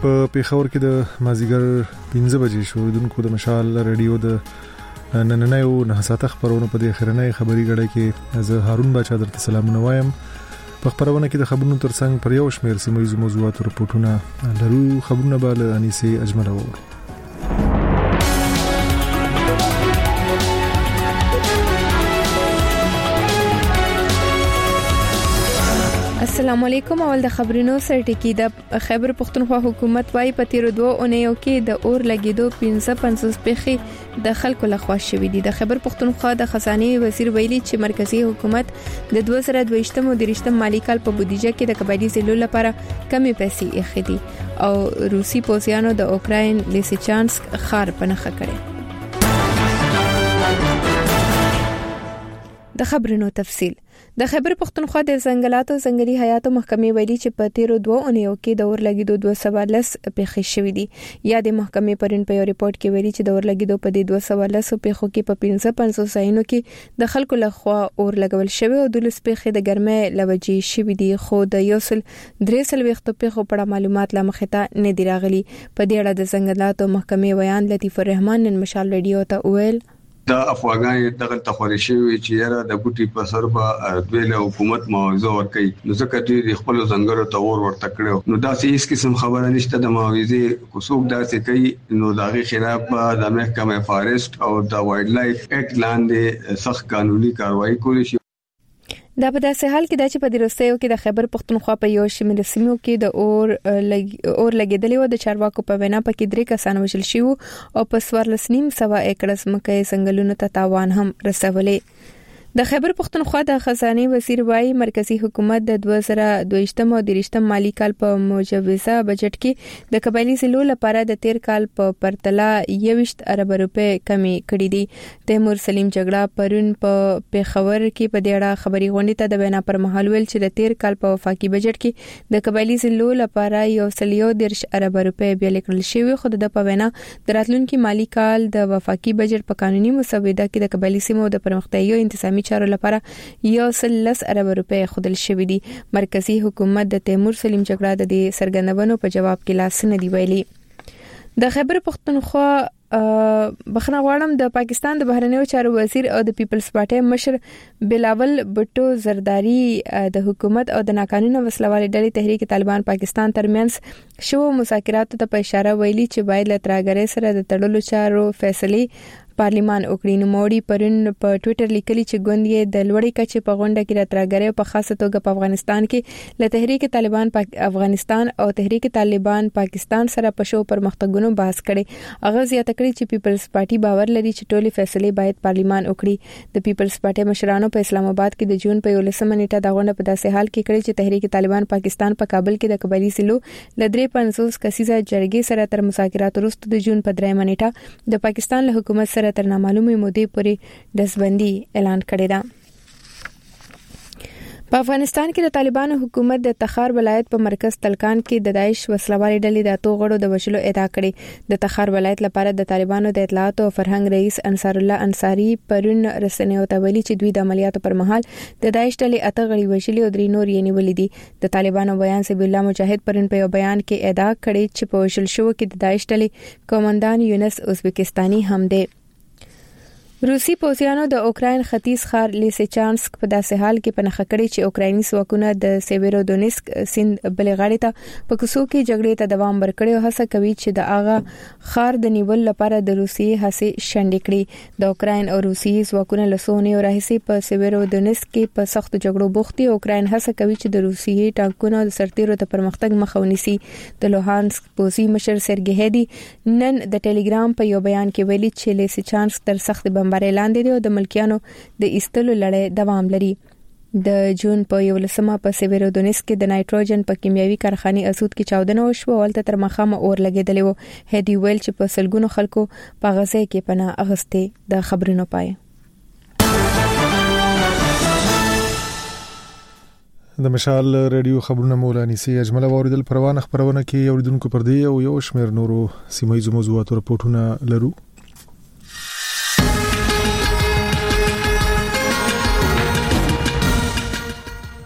په پیښور کې د مازیګر 15 بجې شو دونکو د مشال رادیو د نننیو نه ساته خبرونه په دې خبرنۍ خبري غړې کې زه هارون بچا درته سلامونه وایم. په خبرونه کې د خبرونو ترڅنګ پر یو شمېر سیمه موضوعات رپورټونه لرو. خبرونه به له انیسه اجمل وورو. السلام علیکم. اول د خبرونو سرټکی د خیبر پختونخوا حکومت وايي په تیر 2 اونیو کې د اور لګیدو 550 پیخي د خلکو لخوا شوې دي. د خیبر پختونخوا د خزانه وزیر ویلي چې مرکزی حکومت د 2022 او 23 مالی کال په بودیجه کې د قبایلی ضلعو لپاره کمی پیسې اخلي دي او روسي پوځیانو د اوکراین لیسچانسک ښار په نخښه کړي. د خبرونو تفصیل. د خیبر پختونخوا د ځنګلاتو ځنګلي حیاتو محکمې ویلي چې په تیر 2 اونیو کې د اور لګیدو 210 پیښې شوې دي. یا د محکمې پرون په یو ریپورت کې ویلي چې د اور لګیدو په دې 210 پیښو کې په 550 ځایونو کې د خلکو لخوا اور لګول شوی او د لس پیښې د ګرمۍ لوجې شوې دي، خو د یوسل 3 وخت پیښو په اړه معلومات لا مخته نه دی راغلي. په دې اړه د ځنګلاتو محکمې ویان لطیف الرحمن نن مشال رادیو ته ویل دا افغانان دغه تخریشي وی چې یاره د بوټي په سر په دویله حکومت معاوضه ورکړي، نو ځکه چې خپل ځنګلو ته اور ورته کړو. نو دا هیڅ قسم خبره نشته د معاوضه کوڅوک داسې کوي، نو دغه خلاف د محکمه فارست او د وایلډ لایف اکټ لاندې سخت قانوني کاروایی کولی شي. دا په داسې حال کې چې په دروستیو کې د خیبر پختونخوا په یو شمېر سیمو کې د اور لګیدلې و. د چارواکو په وینا پکې 3 کسان وژل شوي او په 14.9 ایکړ ځمکه څنګهلونو ته تاوان هم رسولې. د خیبر پختونخوا د خزانه وزیر وايي مرکزی حکومت د 2022 او 23 مالی کال په مجوزه بجټ کې د قبایلی ضلعو لپاره د تیر کال په پرتله 21 ارب روپے کمی کړې دي. تیمور سلیم جګړه پرون په پیښور کې په دې اړه خبري غونډه ته د وینا پر مهال ویل چې د تیر کال په وفاقي بجټ کې د قبایلی ضلعو لپاره 1.13 ارب روپے بیل کړل شوی، خو د په وینا د راتلونکي مالی کال د وفاقي بجټ په قانوني مسوده کې د قبایلی سیمو د پرمختیايي انتظامی چارو لپاره 1.10 ارب روپے خودل شوې دي. مرکزی حکومت د تیمور سلیم جګړه د دې سرګندونو په جواب کې لاس نه دی ویلي. د خیبر پختونخوا بخنه غواړم د پاکستان د بهرنیو چارو وزیر او د پیپلز پارټي مشر بلاول بټو زرداری د حکومت او د ناقانونه وسلوالي ډلې تحریک طالبان پاکستان ترمنځ شو مذاکراتو ته په اشاره ویلي چې باید له ترګرې سره د تړلو چارو فیصله پارلیمان وکړي. نو موري پرون په ټوئیټر لیکلي چې ګوند د لوړې کچې په غونډه کې راتراګره په خاصه توګه په افغانستان کې له تحریک طالبان افغانستان او تحریک طالبان پاکستان سره په شو پرمختګونو بحث کړي. هغه زیاته کړي چې پیپلز پارټي باور لري چې ټولې فیصلې باید پارلیمان وکړي. د پیپلز پارټي مشرانو په اسلام آباد کې د جون په 11 نیټه دا غونډه په داسې حال کې کړې چې تحریک طالبان پاکستان په کابل کې د قبایلی ضلعو ل 350 کسیزه جرګې سره تر مذاکرات وروسته د جون په 3 نیټه د پاکستان له حکومت تر نامعلومه مودې پورې دزبندي اعلان کړی دی. په افغانستان کې د طالبانو حکومت د تخار ولایت په مرکز تلکان کې د داعش وسلوالي ډلې د 2 غړو د وژلو ادعا کړې. د تخار ولایت لپاره د طالبانو د اطلاعات او فرهنګ رئیس انصار الله انصاری پرون رسنیو ته ویلي چې دوی د عملیاتو پر مهال د داعش ډلې 8 غړي وژلي او 3 نور یې نیولي دي. د طالبانو بیان سبیل الله مجاهد پرون په یو بیان کې ادعا کړې چې په وژل شو کې د داعش ډلې کمانډان یونس ازبکستاني هم دی. روسي پوځیانو د اوکراین ختیځ ښار لیسچانسک په داسې حال کې پنهخه کړی چې اوکرایني ځواکونه د سیویرودونیسک سیند بلې غاړې ته په کوڅو کې جګړې ته دوام ورکړي او هڅه کوي چې د هغه ښار د نیول لپاره د روسي هڅې شنډې کړي. د اوکراین او روسي ځواکونه له څو اونیو راهیسې په سیویرودونیسک کې په سختو جګړو بوخت دي. اوکراین هڅه کوي چې د روسي ټانکونو د سرتیرو ته پرمختګ مخه ونیسي. د لوهانسک پوځي مشر سرګي هدي نن د ټلګرام په یو بیان کې ویلي چې لیسچانسک تر سخت بمبارۍ لاندې دی او د ملکیانو د ایستلو لړۍ دوام لري. د جون په 11 په سیویرودونیسک کې د نایټروجن په کیمیاوي کارخانه اسود کې چاودنه وشوه او ولته تر مخامه اور لګیدلی و. هدي ویل چې په سلګونو خلکو په غزه کې پناه اغستې. د خبرونو پای د مشال رادیو خبرونه مولانی سي اجمل اوریدل پروانه خبرونه کې اوریدونکو پر دی او یو شمیر نورو سیمایي موضوعات او رپورټونه لرو.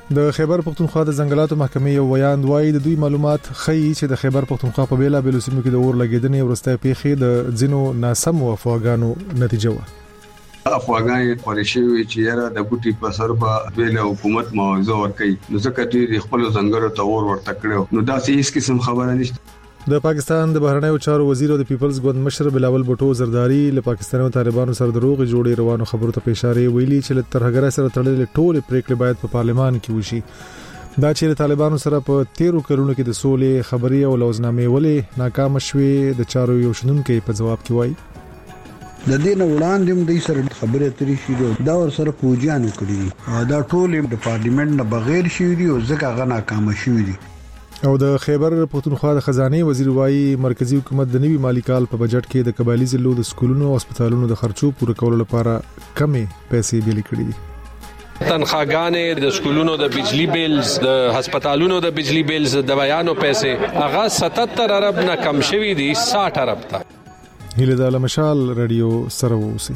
د خیبر پختونخوا د ځنګلاتو محکمې یو ویاند وایي د دوی معلومات ښیي چې د خیبر پختونخوا په بیلا بیلو سیمو کې د اور لګیدنې ورسته پیښې د ځینو ناسم افواګانو نتیجه و. افواګان پرېشوي چې یاره د بوټي په سر په ویله حکومت معاوضه ورکړي، نو ځکه دوی خپل ځنګلو ته اور ورته کړو. نو دا هیڅ قسم خبره نشته. د پاکستان د بهرنیو چارو وزیر او د پیپلز ګوند مشر بلاول بوټو زرداری له پاکستاني طالبانو سره دروغ جوړي روانو خبرو ته اشاره ویلي چې له ترهګرۍ سره تړلې ټول پریکړې باید په پارلمان کې وشي. دا چې د طالبانو سره په 13 کلونو کې د سولې خبري او لوزنامې ولې ناکام شوې د چارو یو شنونکو په جواب کې وایي د دې نه وړاندې د سره خبرې اترې شي دا ور سره پوجانو کړی دا ټول د پارلیمنت نه بغیر شي او ځکه غنا ناکام شي. او د خیبر پختونخوا د خزانه وزیر وایي مرکزی حکومت د نوي مالی کال په بجټ کې د قبایلی ضلعو د سکولونو او هسپتالونو د خرچو پوره کولو لپاره کمې پیسې بیل کړې دي. تنخواګانې د سکولونو د بجلی بیلز د هسپتالونو د بجلی بیلز د بیانو پیسې هغه 77 ارب نه کم شوي دي 60 ارب ته. هیله د مشال رادیو سره ووسی.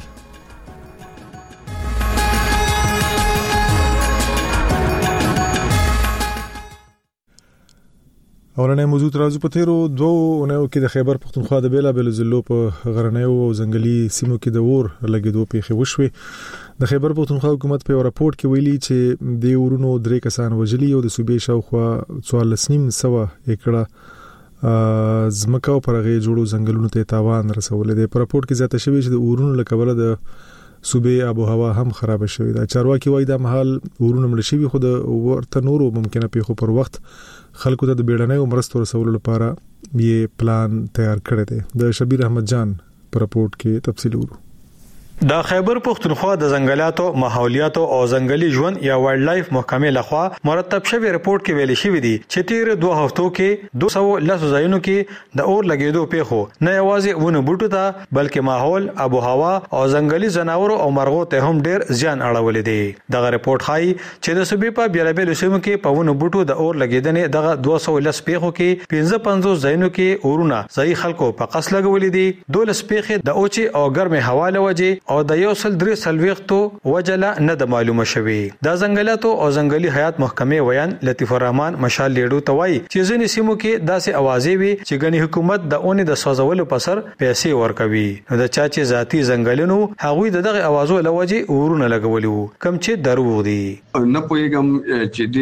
اورنه موضوع ترازو په تیرو 2 اونیو کې د خیبر پختونخوا د بیلا بیل ضلعو په غرنیو او ځنګلي سیمو کې د اور لګیدو پیښې وشوې. د خیبر پختونخوا حکومت په راپورټ کې ویلي چې د اورونو 3 کسان وژلي او د صوبې شاوخوا 14.5 ایکړه زمکه او پرغه جوړو ځنګلونو ته تاوان رسولې ده. په راپورټ کې ځاته شوی چې د اورونو لکبره د صوبې آب او هوا هم خراب شوې ده. چارواکي وایي د محل اورونو مړ شوی خو د ورته نورو ممکنه پیښو پر وخت خلکو ته د بیړنۍ مرستو رسولو لپاره یې پلان تیار کړی دی. د شبیر احمد جان په راپورټ کې تفصیل ورو. د خیبر پختونخوا د ځنګلاتو ماحولیاتو او ځنګلي ژوند یا وایلډ لایف محکمې لخوا مرتب شوی رپورت کې ویل شوی دی چې تیر 2 هفتو کې 210 ځایونو کې د اور لګیدو پیښو نه یوازې ونه بوټو ته بلکې ماحول آب او هوا او ځنګلي ځناورو او مرغو ته هم ډیر زیان اړولې دی. دغه رپورت ښایي چې د صوبې په بیلابیل سیمو کې په ونه بوټو د اور لګیدنې دغه 210 پیښو کې 55 ځایونو کې اورونه ځای خلکو په قص لګولې دي. 12 پیښې د اوچي او ګرمه هوا له وجې او د یو سل 3 سلويختو وجله نه د معلومه شوی. د ځنګلاتو او ځنګلي حیات محکمې ویان لطیف الرحمن مشال لیډو توای چې ځینې سیمو کې داسې اوازې وي چې غني حکومت د اونې د سوځولو په سر پیسې ورکوي. نو د چا چې ذاتی ځنګلونو هغوی دغه اوازو لوجه ورونه لګولي کم چې دروغ دي. نه پوهیږم چې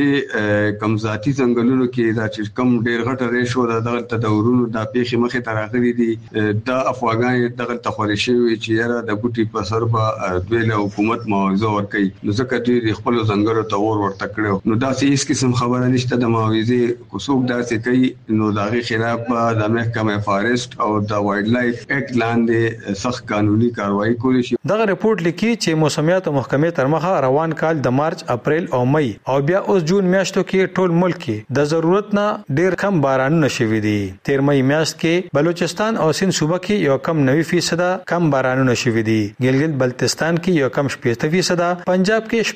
د کم ذاتی ځنګلونو کې دا چې کم ډیر غټه ریشو دغه تدورونو د پیښې مخه تراغلي دي. د افواګان دغه تخوري شوی چې یاره د بوټي په سر په دویله حکومت معاوضه ورکړي، نو ځکه دوی خپل ځنګلو ته اور ورته کړو. نو دا هیڅ قسم خبره نشته. د معاوضه کوڅوک داسې کوي نو دغه خلاف د محکمه فارست او د وایلډ لایف اکټ لاندې سخت قانوني کاروایی کولی شي. دغه رپورت لیکي چې موسمیات محکمې تر مخه روان کال د مارچ اپریل او مئی او بیا اوس جون میاشتو کې ټول ملک کې د ضرورت نه ډیر کم بارانونه شوي دي. تیر مئی میاشت کې بلوچستان او سند صوبه کې یو کم 90% کم بارانونه شوي دي. ګلګت بلتستان کې یو کم 80%، پنجاب کې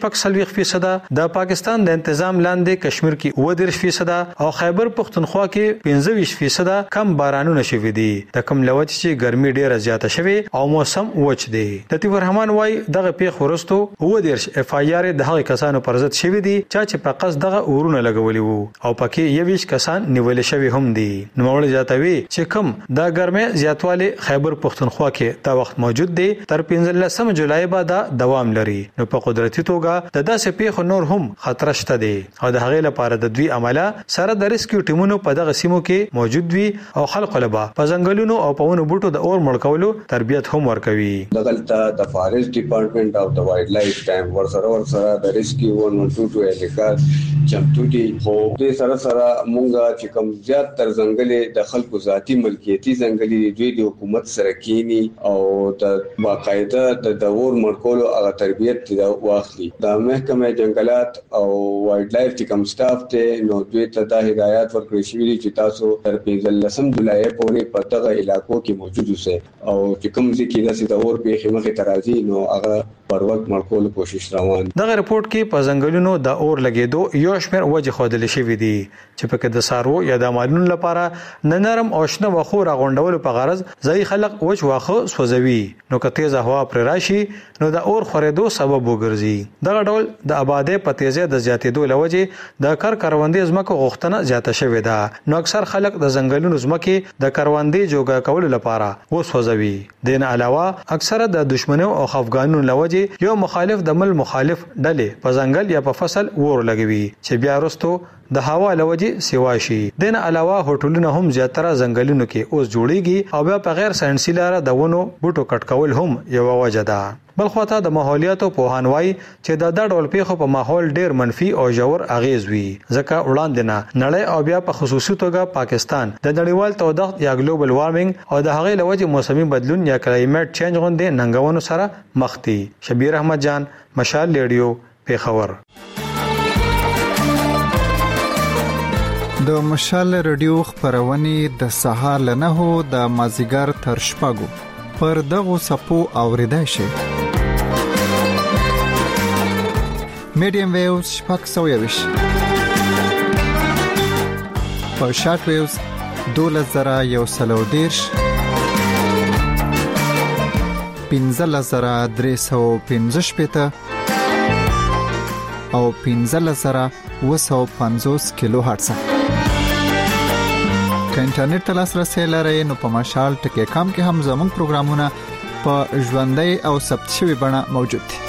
40% د پاکستان د تنظیم لاندې کشمیر کې 30% او خیبر پختونخوا کې 25% کم بارانونه شوي دي. د کم لوت چې ګرمي ډیره زیاته شوي او موسم وچ دی. لطیف الرحمن وای دغه پیښ ورستو 30 اف آی آر د هغه کسانو پر ضد شوي دي چې په قصد دغه اورونه لګولي وو او پکې 21 کسان نیول شوي هم دي. نو موږ زیاتوي چې کم د ګرمۍ زیاتواله خیبر پختونخوا کې دا وخت موجود دی تر 15 جولای بعد دوام لري. نو په قدرتي توګه د داسې پیښو نور هم خطر شته دي او د هغې لپاره د دوی عمله سره د ریسکیو ټیمونو په دغه سیمو کې موجود وي او خلکو لبا په ځنګلونو او په ونو بوټو د اور مړ کولو تربیت هم ورکوي. دغلته د فارست ډپارټمنټ او د وایلډ لایف ټایم ورسره د ریسکیو 112 الیکار چمتو دي. خو د سره مونږه چې کوم زیات تر ځنګلې د خلکو ذاتی ملکیتي ځنګلې دوی د حکومت سره کینی او د باقاعده د اور مرکولو هغه تربیت دا واخلي. د محکمه جنگلات او وایلډ لایف چې کوم سټاف ته نو دوی ته د هدایت ورکړل شوی چې تاسو تر 15 جولای پورې په دغه علاقو کې موجود اوسئ او چې کوم ځکه د اور پیښې مخه ترازی نو هغه پر وخت مرکول کوشش روان. دغه رپورت کې په ځنګلونو د اور لګیدو یو شمېر وجه خودل شوی دی چې په کې د سارو یا د مالونو لپاره نرم او شنه وخو راغونډول په غرض ځای خلک وچ واخه سوځوي. نو که تیز هوا هوا پر راشي نو د اور خورېدو سبب وګرځي. دغه ډول د آبادی په تیزه د زیاتېدو لوجه د کروندې ځمکو غوښتنه زیاته شوې ده. نو اکثر خلک د ځنګلونو ځمکې د کروندې جوګه کولو لپاره وسوځوي. دین علاوه اکثره د دشمنو او خفګانونو لوجه یو مخالف د مخالف ډلې په ځنګل یا په فصل ور لګوي چې بیا وروسته د هوا لوجه سیوا شي. دین علاوه هوټلونه هم زیاتره ځنګلونو کې اوس جوړیږي او بیا په غیر ساينسي لاره د ونو بوټو کټکول هم یو وجه ده. بل خواته د ماحولیاتو پوهان وایي چې د ډول پیښو په ماحول ډیر منفي او ژور اغیز وي ځکه وړاندې نه نړۍ او بیا په خصوصي توګه پاکستان د نړیوال تودوخت یا ګلوبل وارمنګ او د هغې لوجه موسمي بدلون یا کلایمټ چینج غونډې ننګونو سره مخ دي. شبیر احمد جان، مشال ریډیو، پیښور. د مشال ریډیو خبرونه د سهار له 9 د مازیګر تر شپږو پر دغه سپو اوریدای شي. میډیم ویوز شپږ سویوش په شارټ ویوز 2110 15315 او 15250 کیلو هرتز. که انټرنیټ ته لاسرسي لرئ نو په مشال ټکی کام کې هم زموږ پروګرامونه په ژوندۍ او ثبت شوی بڼه موجود دي.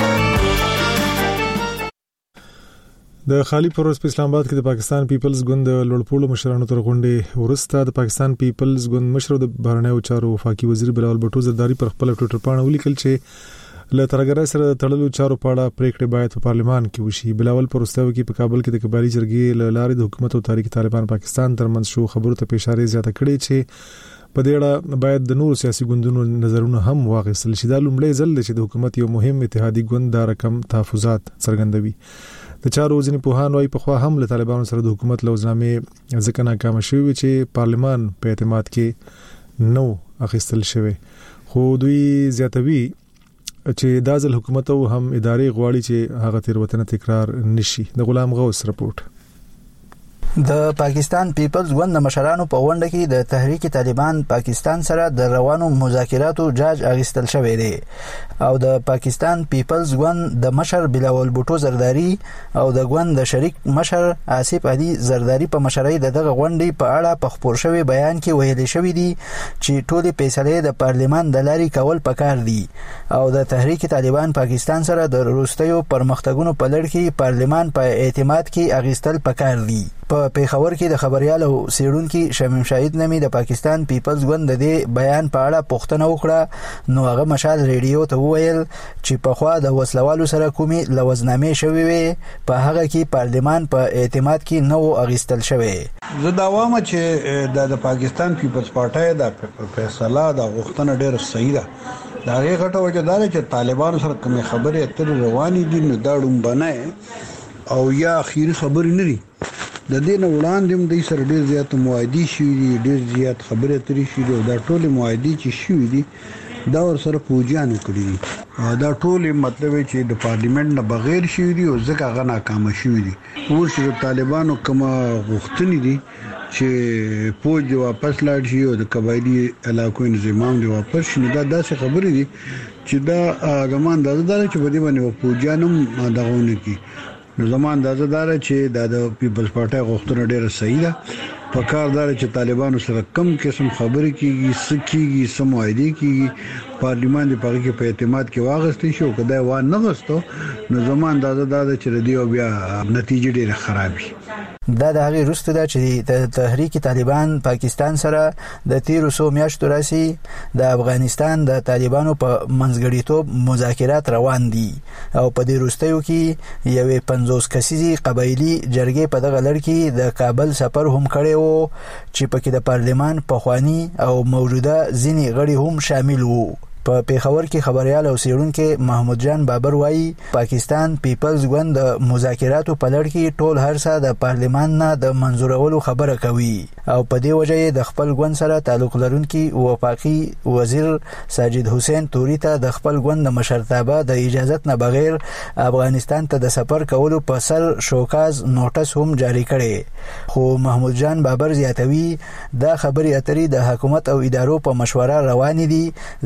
د خالی پروز په اسلام آباد کې د پاکستان پیپلز ګوند لوړپوړو مشرانو تر غونډې ورسته د پاکستان پیپلز ګوند مشر د بهرنیو چارو وفاقي وزیر بلاول بټو زرداری پر خپل ټویټر باندې ولیکل چې له ترګرای سره تړلو چارو په اړه پریکړه باید په پارلمان کې وشي. بلاول پروستاو کې په کابل کې د کبالي جرګې له لارې د حکومت او تحریک طالبان پاکستان ترمنځ شو خبرو ته اشاره زیاته کړې چې په دې اړه باید د نورو سیاسي ګوندونو نظرونه هم واخیستل شي. دا لومړی ځل چې د حکومت یو مهم اتحادي ګوند دا رقم تحفظات څرګندوي. د چارو ځینې پوهان وايي په خوا هم له طالبانو سره د حکومت لوزنامې ځکه ناکام شوی چې پارلمان په اعتماد کې نو اخیستل شوی. خو دوی زیاتوي چې د ځل حکومت او هم ادارې غواړي چې هغه تیروتنه تکرار نشي. د غلام غوث رپورټ. د پاکستان پیپلز ګوند مشرانو په غونډه کې د تحریک طالبان پاکستان سره د روانو مذاکراتو جاج اغستل شوې دي او د پاکستان پیپلز ګوند د مشر بلاول بوټو زرداری او د ګوند د شریک مشر آصف علي زرداری په مشرۍ دغه غونډې په اړه په خبر شوی بیان کې ویل شوی دی چې ټولې فیصلې د پارلمان د لارې کول پکار دي او د تحریک طالبان پاکستان سره د وروستیو پرمختګونو په لړ کې پارلمان په اعتماد کې اغستل پکار دي. په پیښور کې د خبريال او سیړونکو شمیم شاهد نامي د پاکستان پیپلز ګوند د بیان په اړه پوښتنه وکړه نو هغه مشال ریډیو ته وویل چې په خوا د وسلوالو سره کومي لوزنامې شوې وي په هغه کې پارلمان په اعتماد کې نو اغستل شوی. زه دا وایم چې د پاکستان پیپلز پارټي د فیصله د غوښتنه ډېر صحیح ده. دا هغه غټه وجه ده چې طالبانو سره کوم خبرې اترې روانې دي نو دا ډومبنه او یا اخیری خبرې نه دي. د دې نه وړاندې هم د سره ډېر زیات موعدي شوي دي، ډېر زیات خبرې اترې شوي دي. دا ټول موعدي چې شوي دي دا ور سره فوجیانو کړی دي. دا ټول مطلب چې د پارلیمنت نه بغیر شوي دي او ځکه هغه ناکام شوي دي. اوس چې طالبانو کوم غوښتنې دي چې فوج واپس لاړ شي او د قبایلی علاقو نظام دی واپس شي، دا داسې خبرې دي چې دا زمان د اندازه چې په دې باندې فوجیانو دغونه کی نو زمان د اندازه چې د پیپلز پارټي غوښتنه ډیره صحیح ده. په کار دار چې طالبانو سره کم قسم خبرې کیږي سکیږي سموایدي کیږي پارلیمان دی په کې په اعتماد کې واغستې شو کدا و نه غستو نو زمان د اندازه چې ردیو بیا نتیجه ډیره خرابي. دا د هغې وروسته ده چې د تحریک طالبان پاکستان سره د 1300 میاشتو راسي د افغانستان د طالبانو په منځګړیتوب مذاکرات روان دي او په دې وروستیو کې یوې 50 کسیزي قبایلی جرګې په دغه لړ کې د کابل سفر هم کړی وو چې پکې د پارلمان پخوانی او موجوده ځینې غړي هم شامل وو. په پیښور کې خبريال او سیړونکو محمود جان بابر وایي پاکستان پیپلز ګوند د مذاکراتو په لړ کې ټول هرڅه د پارلمان نه د منزورولو خبره کوي او په دې وجه د خپل ګوند سره تعلق لرونکي وفاقي وزیر ساجد حسین توري ته د خپل ګوند مشرتابه د اجازت نه بغیر افغانستان ته د سفر کولو په سر شوکاز نوټس هم جاری کړي. خو محمود جان بابر زیاتوي دا خبري اترې د حکومت او ادارو په مشوره روان دي ځکه چې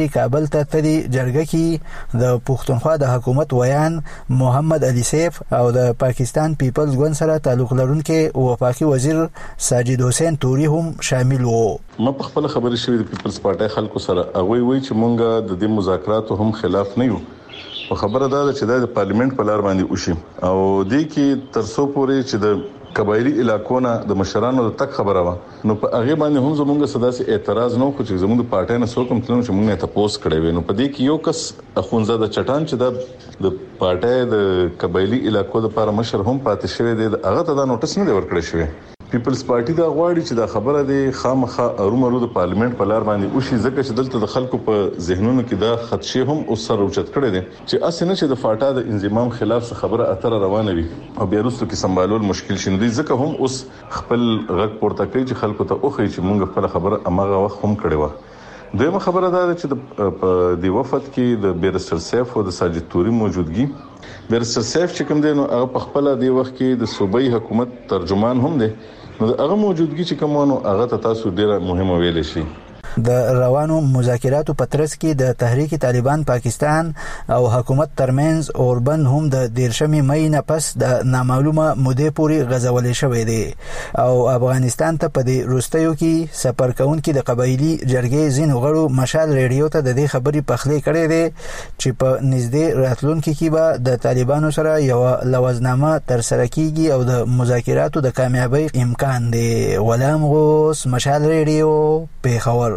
کابل ته تدي جرګه کې د پښتونخوا د حکومت ویان محمد علي سیف او د پاکستان پیپلز ګوند سره تعلق لرونکي وفاقي وزیر ساجد حسین توري هم شامل وو. ما په خپل خبرې شوې د پیپلز پارټي خلکو سره هغه وایي چې مونږ د دې مذاکراتو هم خلاف نه یو. خبره دا ده چې د پارلیمنت په لار باندې وشي او دې کې ترڅو پورې چې د قبایلی علاقو نه د مشرانو د تک خبره وا نو په هغه باندې هم زمونږ صداسي اعتراض نه کوي چې زمونږ پارټي نه څوک هم تلونو چې مونږ ته پوس کړی وي. نو په دې کې یو کس اخونزاده چټان چې د پارټي د قبایلی علاقو د لپاره مشر هم پاتې شوی دی هغه ته دا نوټس نه دی ورکړی شوی. پیپلز پارټي دا غواړي چې دا خبره د خامخا ارومرو د پارلیمنت په لار باندې وشي ځکه چې دلته د خلکو په ذهنونو کې دا خدشه هم اوس سره اوچت کړي دي چې اسنه چې د فاټا د انضمام خلاف څه خبره اتر روانه وي او بیا وروسته کې سمبالول مشکل شي. دي ځکه هم اوس خپل غږ پورته کوي چې خلکو ته اوخی چې مونږ خپل خبره اماغه وخت هم کړي و. دویمه خبره دا ده چې د وفد کې د بیرستر سیف او د ساجد توري موجودګي بیرستر سیف چې کوم دی نو هغه په خپل د وخت کې د صوبایي حکومت ترجمان هم دی نو هغه موجودګي چې کومونو هغه تاسو ډیره مهمه ویل شي. د روانو مذاکراتو په ترڅ کې د تحریک طالبان پاکستان او حکومت ترمنځ اوربند هم د 13 مې نه پس د نامعلومه مودې پورې غزولې شوې دي او افغانستان ته په دې روستیو کې سفر کوونکي د قبایلی جرګې زین غړو مشال ریډیو ته د دې خبرې پخلی کړې دي چې په نږدې راتلونکي کې به د طالبانو سره یو لوزنامه تر سره کیږي او د مذاکراتو د کامیابی امکان دی. غلام غوث، مشال ریډیو، پیښور.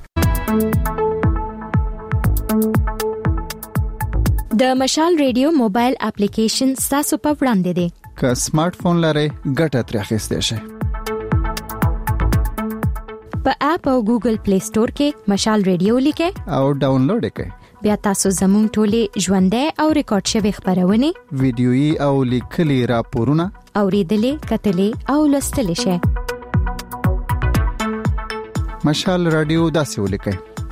د مشال ریډیو موبایل اپلیکیشن تاسو په وړاندې دی. که سمارټ فون لرئ ګټه ترې اخیستئ شئ. په اپ او ګوګل پلی سٹور کې مشال ریډیو لیکئ او ډاونلوډ کړئ. بیا تاسو زموږ ټولې ژوندۍ او ریکارډ شوی خبرونه ویډیويي او لیکلي راپورونه اوریدلې کتلې او لوستلې شئ. مشال رادیو داسې ولیکئ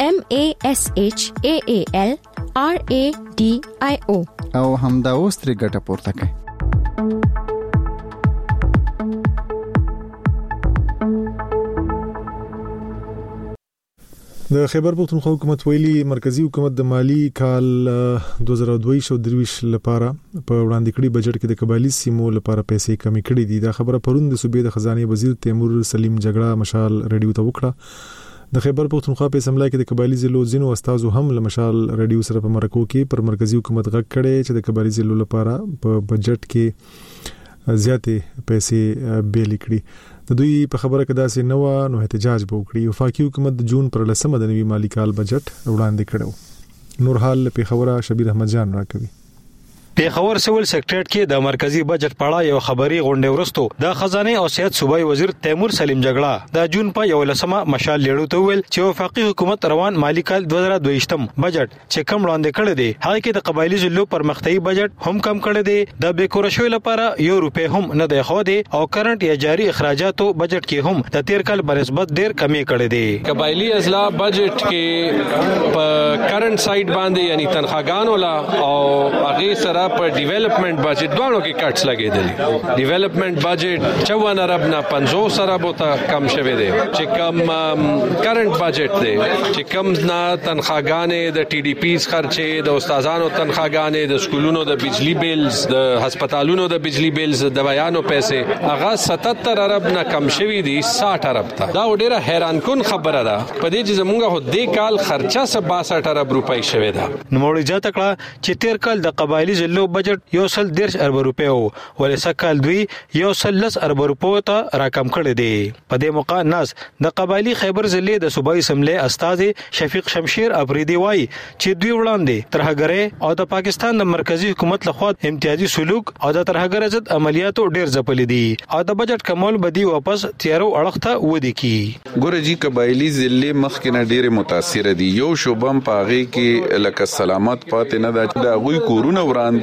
MASHAAL RADIO او همدا اوس ترې ګټه پورته کړئ. د خیبر پختونخوا حکومت ویلي مرکزی حکومت د مالی کال 2022 لپاره په وړاندې کړي بجټ کې د قبایلی سیمو لپاره پیسې کمی کړې دي. دا خبره پرون د صوبې د خزانه وزیر تیمور سلیم جګړه مشال ریډیو ته وکړه. د خیبر پختونخوا په اسمبلی کې د قبایلی ضلعو ځینو استادو هم له مشال ریډیو سره په مرکو کې پر مرکزی حکومت غږ کړي چې د قبایلی ضلعو لپاره په بجټ کې زیاتې پیسې بیل کړي. د دوی په خبره کې داسې نو نو احتجاج به وکړي. وفاقي حکومت د جون پر 10 د نوي مالی کال بجټ وړاندې کړو. نور حال په خبره شبیر احمد جان راکوي. پیښور سیول سیکریټریټ کې د مرکزی بجټ په اړه یو خبري غونډه ورستو د خزانه او صحت صوبایي وزیر تیمور سلیم جګړه د جون په 11مه مشال لیړو ته ویل چې وفاقي حکومت روان مالی کال 2022 بجټ چې کم وړاندې کړی دی هغه کې د قبایلی ضلعو پرمختیايي بجټ هم کم کړی دی. د بیکور شوی لپاره یو روپے هم نه دی خو دی او کرنٹ یا جاری اخراجاتو بجټ کې هم د تیر کال بنسبت ډیر کمی کړی دی. قبایلی اضلاع بجټ کې په کرنٹ سایډ باندې یعنی تنخواګانو لا او هغه سره په ډیولپمنٹ بجټ دوانو کې کټس لګیدل. ډیولپمنٹ بجټ 54 ارب نه 50 ارب ته کم شوی دی چې کم کرنٹ بجټ دی چې کم نه تنخواګانې د ټي ډي پیز خرچې د استادانو تنخواګانې د سکولونو د بجلی بیلز د هسپتالونو د بجلی بیلز د بیانو پیسې هغه 77 ارب نه کم شوی دی 60 ارب ته. دا ډیره حیران کن خبره ده په دې چې زمونږ هو د کال خرچه 62 ارب روپۍ شوی ده. نو موري جاته کړه چې تیر کال د قبایلی ضلعو بجټ 110 ارب روپے ولې سکهال دوی 110 ارب روپو ته راکم کړی دی. په دې موقع ناس د قبایلی خیبر ضلع د صوبایي اسمبلی استاد شفیق شمشیر افریدی وای چې دوی وړاندې ترهګری او د پاکستان د مرکزی حکومت لخوا امتیازي سلوک او د ترهګری ضد عملیاتو ډیر ځپلې دي او د بجټ کمول بدی واپس تیارو اړخ ته ودی کی. ګورجی قبایلی ضلع مخکنه ډیر متاثر دي. یو شوبم پاغي کې لکه سلامت پاتې نه د غوي کورونه وړاندې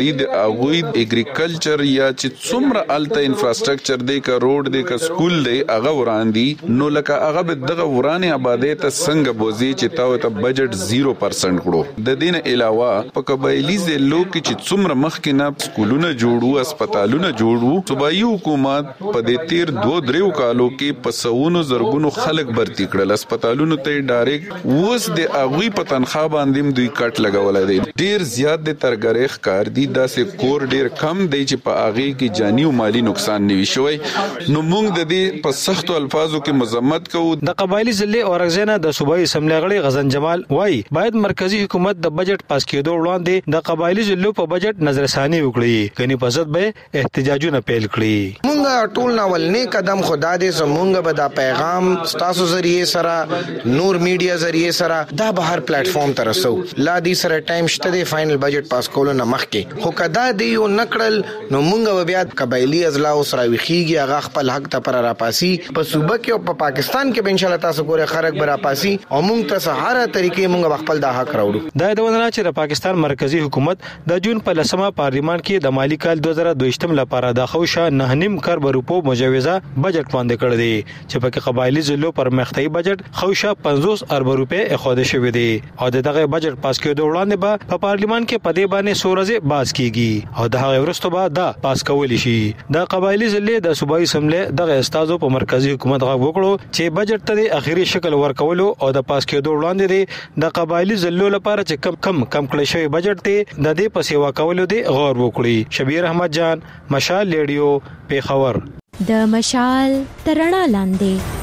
باندې د اغوی اګریکلچر یا چې څومره الته انفراستراکچر دی کا روډ دی کا سکول دی هغه وراندي نو لکه هغه به دغه ورانه آبادی ته څنګه بوزي چې تاسو ته بجټ 0% کړو د دین علاوه په قبایلی ضلعو کې چې څومره مخکې نه سکولونه جوړو هسپتالونه جوړو صوبایي حکومت په دې تیر 2-3 کالو کې په سونو زرګونو خلک برتي کړل هسپتالونو ته ډایرکټ ووس د اغوی په تنخواه باندې دوی کټ لګولای دي ډیر زیات د ترګریخ کار دي داسې کور ډیر کم دی چې په اغه کې جانی او مالی نقصان نوي شوی نو موږ د دې په سختو الفاظو کې مذمت کوو د قبایلی ضلع اورغزنه د صوبایي اسمبلی غړي غزن جمال وایي باید مرکزی حکومت د بجټ پاس کېدو وړاندې د قبایلی ضلعو په بجټ نظرثاني وکړي کني په ضد به احتجاجونه پیل کړي موږ ټول ناولنی قدم خدا دې زمونږ به دا پیغام تاسو ذریعہ سره نور میډیا ذریعہ سره دا بهر پلیټ فارم ته رسو لا دې سره ټایم شته د فائنل بجټ پاس کولو نه مخکې خو کدا دی یو نکړل نو مونږ بیا قبایلی اضلاع سره ویخیږي هغه خپل حق ته پر راپاسي په صوبه کې او په پاکستان کې به ان شاء الله تاسو ګوره خرق برا پاسي او مونږ ته سهاره طریقې مونږ خپل د حق راوړو دا د وننه چې د پاکستان مرکزی حکومت د جون په لسمه پارلیمان کې د مالی کال 2022 لپاره د خوشا 9.5 کروڑ روپو مجوزه بجټ باندې کړی دی چې په قبایلی ضلعو پر مختي بجټ خوشا 50 ارب روپے اخاده شوی دی او دغه بجټ پاس کېدو وړاندې به په پارلیمان کې پدې باندې سورزه باز کیږي او دغه ورستو به دا پاس کول شي د قبایلی ضلع د صوبایي اسمبلی دغه استادو په مرکزی حکومت غو وکړو چې بجټ ته اخیری شکل ورکول او د پاس کېدو وړاندې دی د قبایلی ضلعو لپاره چې کم کړی شوی بجټ ته د دې په سیوا کولو دی غور وکړي شبیر احمد جان مشال ریډیو پیښور د مشال ترڼا لاندې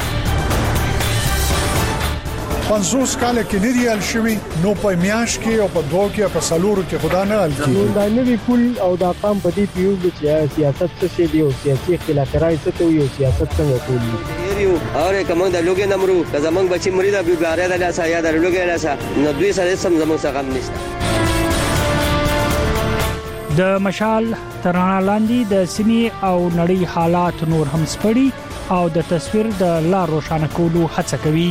50 کال کې نریال شوی نو په میاش کې او په دوه کې په سالورو کې خدا نه حل کیږي دا نوی پول او دا قام په دې پیو چې سیاست څه دی او سیاسي اختلافات څه وي او سیاست څنګه کوي یو اور کوم د لوګي نمرو که زمنګ بچي مرید ابي غاره د لاسه یا د لوګي لاسه نو دوی سره سم زمنګ څخه غم نشته د مشال ترانه لاندې د سیمې او نړۍ حالات نور هم سپړي او د تصویر د لار روښانه کولو هڅه کوي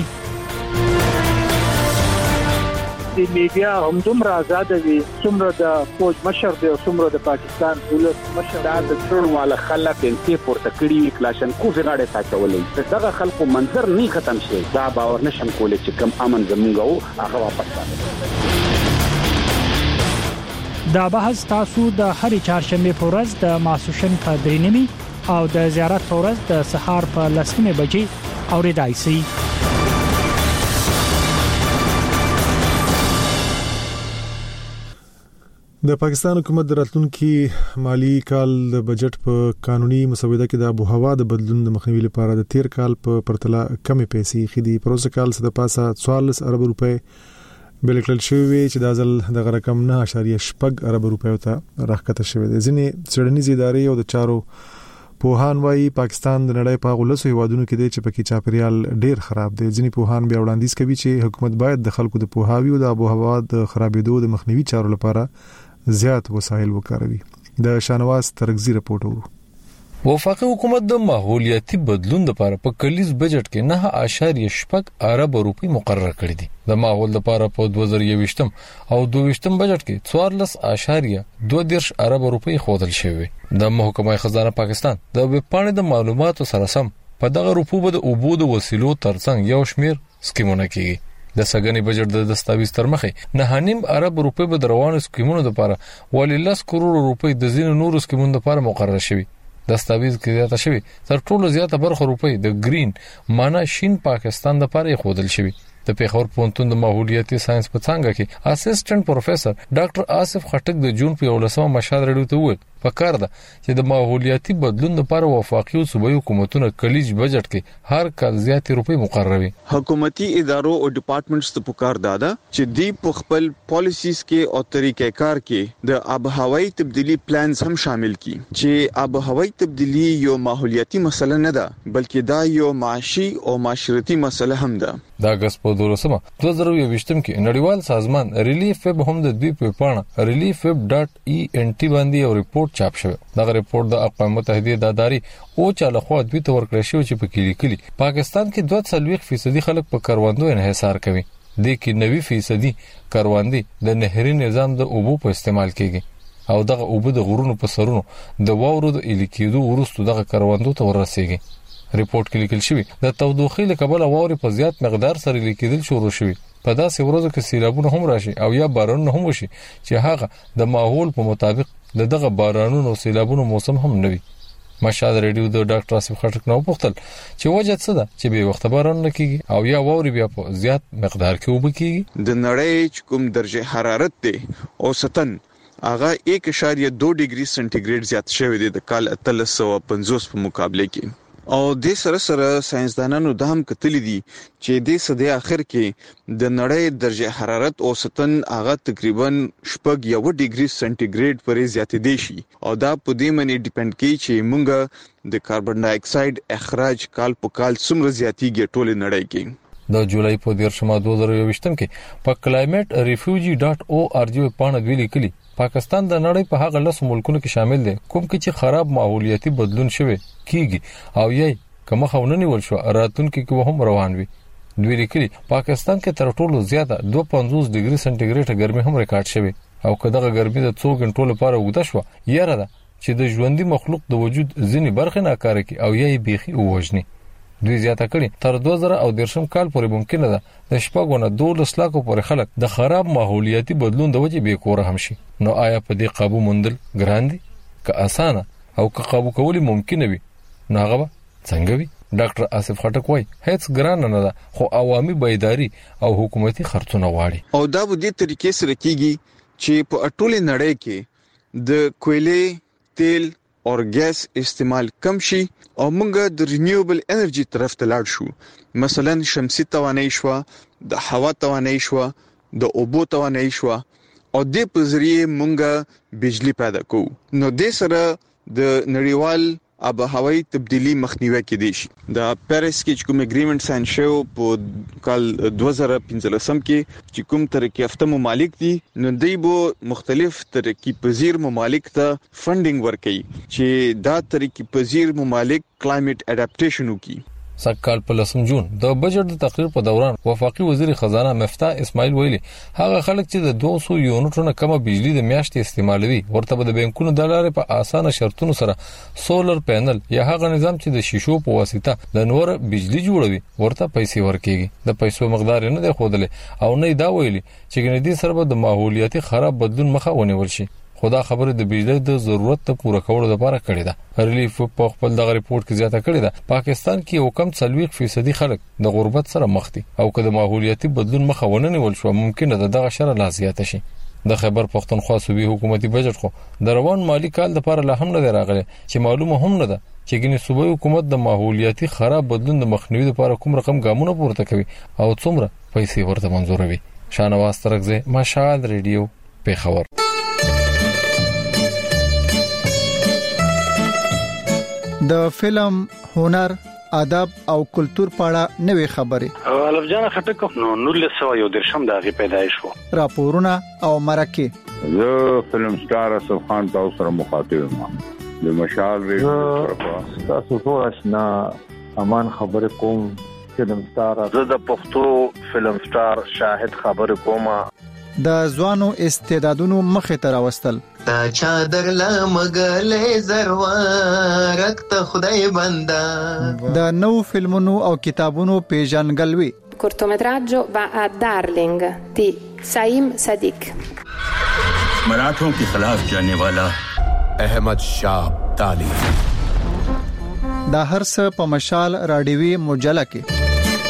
د میډیا هم دومره آزاد دي څومره د فوج مشر دی او څومره د پاکستان دولت مشر دا د ټول والا خلک انتي پورته کړی کلاشن کو زغاړه ساتولې دغه خلکو منظر نه ختم شي دا باور نشم کولای چې کم امن زمونږ هغه واپس راځي دا بحث تاسو د هرې چهارشنبه په ورځ د ماسوشن په 3:30 او د زیارت په ورځ د سهار په 10:00 بجې اوریدای شئ د پاکستان حکومت د راتلونکي مالی کال د بجټ په قانوني مسوده کې د آب او هوا د بدلون د مخنیوي لپاره د تیر کال په پرتله کمې پیسې خېدي پروسه کال څخه د پاسه 44 ارب روپے بلکل شوی چې د ازل د رقم 9.8 ارب روپے ته راکته شوی د ځینې څېړنیز ادارې او د چارو پوهان وايي پاکستان د نړۍ په غولسو هیوادونو کې دی چې پکې چاپریال ډیر خراب دی ځینې پوهان بیا وړاندیز کوي چې حکومت باید د خلکو د پوهاوی او د آب او هوا د خرابېدو د مخنیوي چارو لپاره زیات وسایل وکاروي د شانواز ترغزی رپورټ ورو وفاقي حکومت د ماحولیاتي بدلون لپاره په کلیز بجټ کې 9.8 ارب روپۍ مقرره کړې دي د ماحول لپاره په 2021 او 22 بجټ کې 14.22 ارب روپۍ خوذل شوی د محکمه خزانه پاکستان د وپاڼې د معلوماتو سره سم په دغه روپو د اوبو د وسیلو ترڅنګ یو شمیر سکیمونه کیږي د سګنی بجټ د دستاویز تر مخه 9.5 ارب روپۍ به روانو سکیمونو لپاره ولې 10 کروڑ روپۍ د زین نورو سکیمونو لپاره مقرره شوی دستاویز کې زیاته شوی تر ټولو زیاته برخه روپۍ د گرین معنا شین پاکستان لپاره خودل شوی د پیښور پونتون د ماحولیاتي ساينس په څنګه کې اسسټنټ پروفیسور ډاکټر آصف خټک د جون په 18 مشال رډیو ته وویل پکار ده چې د ماحولیاتي بدلون لپاره وفاقي او صوبایي حکومتونو کلیج بجټ کې هر کال زیاتې روپۍ مقرروي حکومتي ادارو او ډپارټمنټس ته پکار ده چې دی په خپل پالیسیز کې او طریقې کار کې د آب هوایي تبدیلی پلانز هم شامل کړي چې آب هوایي تبدیلی یو ماحولیاتي مسله نه ده بلکې دا یو معاشي او معاشرتي مسله هم ده د اگست په 2022 کې نړیوال سازمان ریلیف ویب هم د دوی په پاڼه reliefweb.ent باندې یو ریپورت چاپ شوی دا ریپورت د اقوام متحده د ادارې او چاله خو دوی ته ورکړی شو چې په کې لیکلي پاکستان کې 2.3% خلک په کاروندو انحصار کوي د کې 90% کاروندي د نهري نظام د اوبو په استعمال کوي او دغه اوبه د غرونو په سرونو د واورو د الیکیدو ورستو دغه کروندو ته ورسیږي. ریپورت کې لیکل شوی د تودوخې له کبله واوري په زیات مقدار سره لیکیدل شروع شوی. په داسې ورځو کې سیلابونه هم راشي او یا بارانونه هم وشي چې هغه د ماحول په مطابق دغه بارانونو او سیلابونو موسم هم نه وي. مشال ریډیو د ډاکټر آصف خټک نو پوښتل چې وجه څه ده چې به وخت باران نه کیږي او یا واوري بیا په زیات مقدار کې وب کیږي. د نړۍ کوم درجه حرارت دی اوسطن هغه 1.2 ډیګري سنټیګریډ زیات شوی دی د کال 1350 په مقابله کې. او د سره ساينسدانانو د هم کتلی دي چې د صدې اخر کې د نړۍ درجه حرارت اوسطن هغه تقریبا 1 ډیګري سنټیګریډ پورې زیاتېدی شي او دا په دې باندې ډیپند کوي چې مونږ د کاربن ډای اکساید اخراج کال په کال څومره زیاتیږي ټول نړۍ کې. د جولای په 2022 کې په climaterefugee.org باندې ویلي کلی پاکستان د نړۍ په هغه لس ملکونو کې شامل دی کوم کې چې خراب ماحولیاتي بدلون شوی کیږي او یې کوم خاوننی ول شو راتونکو کې هم روان وي. دوی لیکلي پاکستان کې تر ټولو زیاته 250 ډیګري سنټیګریډ ګرمي هم ریکارډ شوی او کداغه ګرمي د 2 غنټو لپاره وګدا شو یاره ده چې د ژوندۍ مخلوق د وجود ځینی برخه ناکاره کی او یې بيخي ووجني. دوی زیاته کړي تر 2013 کال پورې ممکنه ده د شپږونه 12 لک پورې خلک د خراب ماحولیاتي بدلون د وجې به کور هم شي. نو آیا په دې قابو مندل ګران دي که اسانه او که قابو کول ممکنه وي نو هغه څنګه وي؟ ډاکټر آصف خټک وایي هیڅ ګران نه ده خو عوامي بیداری او حکومتي خرڅونه واړي او دا به دې طریقې سره کیږي چې په ټوله نړۍ کې د کویلې تیل او ګاز استعمال کم شي او موږ د رینیوبل انرژي طرف ته لاړ شو. مثلا شمسي توانایي شو، د هوا توانایي شو، د اوبو توانایي شو او د پزریه موږ بجلی پیدا کوو. نو د سره د نړیوال آب و هوایی تبدیلی مخنیوي کېدی شي. د پیریس کې کوم اګریمنت ساين شو په کال 2015 کې چې کوم ترقی یافته ممالک دي نو دوی به مختلف ترقی پذیر ممالک ته فندینګ ورکړي چې دا ترقی پذیر ممالک کلایمټ اډاپټیشن وکړي. سکهال په 10 جون د بجټ د تقریر په دوران وفاقي وزیر خزانه مفتاح اسماعیل ویلي هغه خلک چې د 200 یونټونو کمه بجلی د میاشتې استعمالوي ورته د بانکونو د لارې په اسانه شرطونو سره سولر پینل یا هغه نظام چې د شیشو په واسطه د نور بجلی جوړوي ورته پیسې ورکېږي. د پیسو مقدار نه دی خودل او نه دا ویلي چې ګنې سره د ماحولیاتي خراب بدلون مخه ونیول شي. خدا خبره د بجلی د ضرورت ته پوره کولو لپاره کړی ده. ریلیف په خپل دغه ریپورت کې زیاته کړی ده پاکستان کې یو کم 40% خلک د غربت سره مخ دي او که د ماحولیاتي بدلون مخه ونه نیول شو ممکنه ده دغه شر لا زیاته شي. د خیبر پختونخوا صوبې حکومتي بجټ خو د روان مالی کال لپاره لا هم نه راغلی چې معلومه هم نه ده چې ګنې صوبې حکومت د ماحولیاتي خراب بدلون د مخنیوي لپاره کوم رقم ګامونه پورته کوي او څومره پیسې ورته منزوروي. شانواز ترکزه مشال ریډیو پیښور. د فلم، هنر، ادب او کلچر په اړه نوې خبرې الف جان خټک نو 1913 د هغه پیدایش وو راپورونه او مرکه زه فلم سٹار اسف خان تاسو سره مخاطب یم د مشال ریډیو تاسو ټول آشنا امان خبر کوم فلم سٹار زه د پښتو فلم سٹار شاهد خبر کوم د ځوانو استعدادونو مخه تر راوستل تا چادر لمغلې زروارک ته خدای بندا د نو فلمونو او کتابونو پیژنګلوي. cortometraggio va a Darling di Saim Sadiq. मराठों के खिलाफ जाने वाला अहमद शाह अब्दाली. دا هر څه په مشال رادیوي مجله کې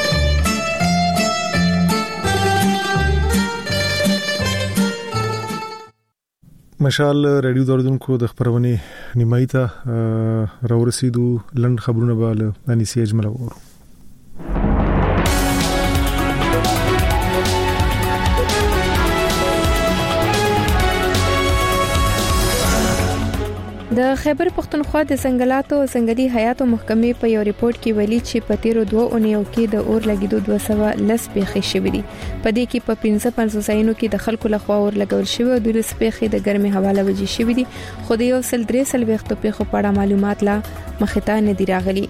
مشال رادیو دردونکو د خبرونه نیمایي ته راورسېدو لند خبرونه به له انیسي اجمل وورو. د خیبر پختونخوا د څنګلاتو څنګلي حیاتو محکمې په یو ریپورت کې ویلي چې په تیرو 2 اونیو کې د اور لګیدو 210 پیښې شوې دي. په دې کې په 55 ځایونو کې د خلکو لخوا اور لګول شوی او د سپېخې د ګرمي حواله وجې شوې دي خو د یو سل 3 پیښو په اړه معلومات لا مخته نه دی راغلي.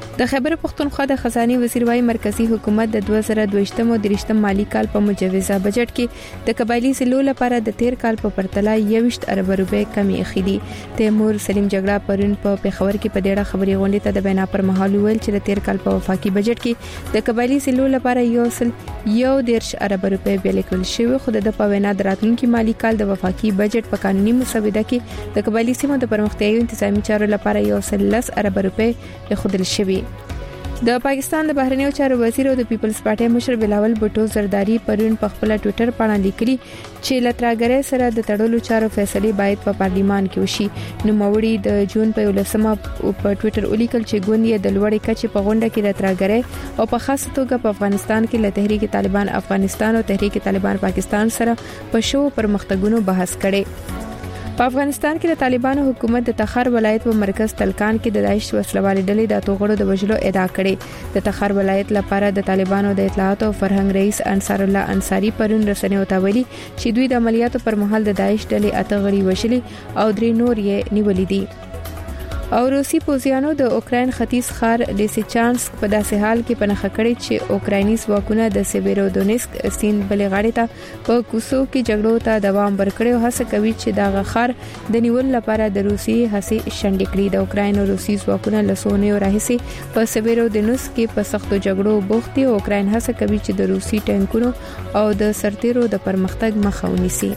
د خیبر پختونخوا د خزانه وزیر وايي مرکزی حکومت د 2022 او 23 مالی کال په مجوزه بجټ کې د قبایلی ضلعو لپاره د 13 کال په پرتله 21 ارب روپے کمی اخیدي. تیمور سلیم جګړه پرون په پیښور کې په ډېره خبري غونډه ته د بیان پر مهال ویل چې د 13 کال په وفاقي بجټ کې د قبایلی ضلعو لپاره 1.1 ارب روپے بیل کول شوی. خو د پوینا دراتونکو مالی کال د وفاقي بجټ په قانوني مسوده کې د قبایلی سیمو د پرمختیايي انتظامی چارو لپاره 1.10 ارب روپے خودل شوی. د پاکستان د بهرنیو چارو وزیر او د پیپلز پارټي مشر بلاول بوټو زرداری پرون په خپل ټوئیټر باندې لیکلي چې لتراګره سره د تړلو چارو فیصله باید په پارلیمان کې وشي. نو موري د جون په 11مه په ټوئیټر ولیکل چې ګوند د لوړې کچې په غونډه کې لتراګره او په خاصه توګه په افغانستان کې له تحریک طالبان افغانستان او تحریک طالبان پاکستان سره په شو پرمختګونو بحث کړي. په افغانستان کې د طالبانو حکومت د تخار ولایت په مرکز تلکان کې د داعش وسلوالې ډلې د توغړو د وژلو ادعا کړې. د تخار ولایت لپاره د طالبانو د اطلاعات او فرهنګ رئیس انصار الله انصاری پرون رسنیو ته ویلي چې دوی د عملیاتو پر مهال د داعش ډلې اته غړي وژلي او 3 نور یې نیولې دي. او روسي پوځیانو د اوکراین ختیځ ښار لیسچانسک په داسې حال کې پناه کړی چې اوکرایني ځواکونه د سیویرودونیسک سیند بلې غاړې ته په کوسو کې جګړو ته دوام ورکړي او هڅه کوي چې دا غخار د نیول لپاره د روسي هڅې شنډې کړي. د اوکراین او روسي ځواکونه له سونیو راهیسي په سیویرودونیسک کې په سختو جګړو بوخت دي. اوکراین هڅه کوي چې د روسي ټانکونو او د سرتیرو د پرمختګ مخه ونیسي.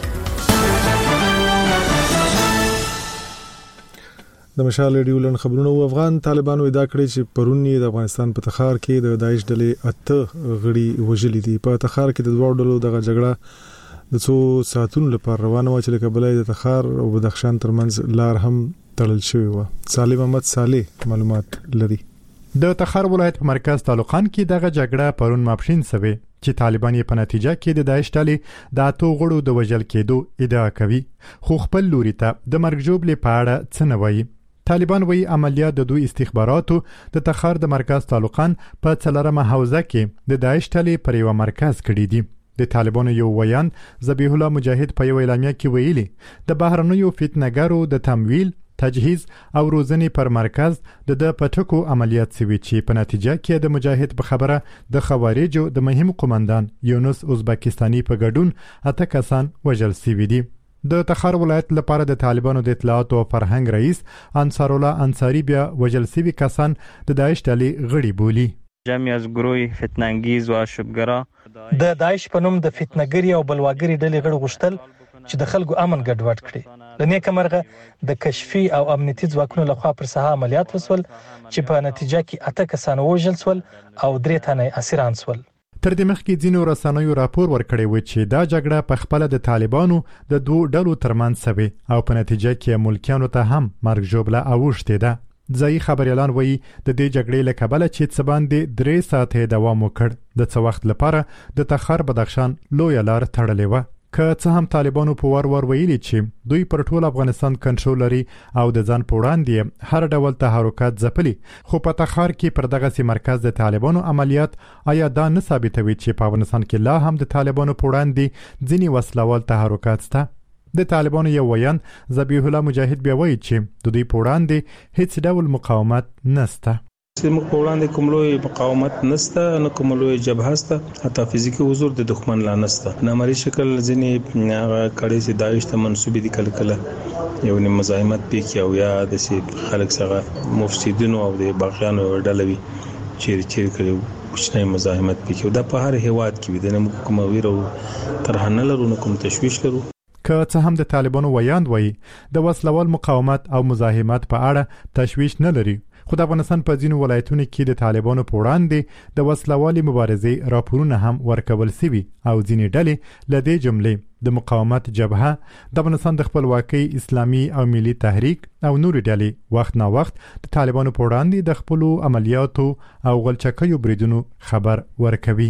د مشال ریډیو لن خبرونه او افغان طالبانو ادعا کړې چې پرونی د افغانستان په تخار کې د داعش ډلې اته غړي وژلي دي. په تخار کې د دوه ډلو د جګړه د څو ساعتونو لپاره روانه و چې کابل د تخار او بدخشان ترمنځ لار هم تړل شوی و. سالم احمد صالح معلومات لري. د تخار ولایت په مرکز تعلقان کې دغه جګړه پرون ماپښین سوي چې طالبان یې په نتیجه کې د داعش ډلې د اتو غړو د وژل کېدو ادعا کوي خو خپل لوري ته د مرګ جوړې په اړه څه نه وایي. طالبان وی عملیات د دوی استخباراتو د تخار د مرکز تعلقان په څلرمه حوزه کې د داعش ډلې پر یو مرکز کړی دي. د طالبانو یو ویان ذبیح الله مجاهد په یو اعلامیه کې ویلي د بهرنیو فتنګرو د تمویل تجهیز او روزنې پر مرکز د پټکو عملیات سوي چې په نتیجه کې د مجاهد په خبره د خوارجو د مهم قومندان یونس ازبکستاني په ګډون اته کسان وژل شوي دي. د تخار ولایت لپاره د طالبانو د اطلاعات او فرهنګ رئیس انصار الله انصاری بیا وژل شوي کسان د داعش ډلې غړي بولي. جمعي از گروه فتنه‌انگیز و آشوبگرا د داعش په نوم د فتنه‌ګری او بلواګری ډلې غړي غوښتل چې د خلکو امن ګډوډ کړي. لنیکه مرغه د کشفي او امنیتي ځواکونو لخوا پر ساحه عملیات وسول چې په نتیجه کې اته کسان وژل شول او 3 تنه اسیران شول. تر دې مخکې ځینو رسنیو راپور ورکړی و چې دا جګړه په خپل د طالبانو د دوه ډلو ترمنځ سوي او په نتیجه کې ملکیانو ته هم مرګ جوړه اوښتې ده. ځای خبريالان وایي د دې جګړې له کبله چې څه باندې 3 ساعته دوام وکړ د څه وخت لپاره د تخار بدخشان لوی لار تړلې و. که څه هم طالبانو په ور ویلي چې دوی پر ټول افغانستان کنټرول لري او د ځان په وړاندې هر ډول تحرکات ځپلي خو په تخار کې پر دغه سي مرکز د طالبانو عملیات آیا دا نه ثابتوي چې په افغانستان کې لا هم د طالبانو په وړاندې ځینی وسلوال تحرکات شته. د طالبانو یو ویان ذبیح الله مجاهد بیا وایي چې د دوی په وړاندې هیڅ ډول مقاومت نشته. موږ په وړاندې کوم لوی مقاومت نشته نه کوم لوی جبهه شته حتی فزیکی حضور د دښمن لا نشته. نامرئی شکل ځینې کړي چې داعش ته منسوب دي کله یو نه مزاحمت پکې او یا د خلک سره مفسدين او د باغیانو ډلوي چیر کړي کوچنی مزاحمت پکې دا په هر هیواد کې وي. د کوم ویرو ترهنه لرو نه کوم تشويش لرو. که څه هم د طالبانو ویاند وایي د وسلوال مقاومت او مزاحمت په اړه تشويش نه لري خو د افغانستان په ځینو ولایتونو کې د طالبانو په وړاندې د وسلوالي مبارزې راپورونه هم ورکول شوي او ځینې ډلې له دې جملې د مقاومت جبهه د افغانستان د خپلواکۍ اسلامي او ملي تحریک او نور ډلې وخت نا وخت د طالبانو په وړاندې د خپل عملیاتو او غلچکیو بریدونو خبر ورکوي.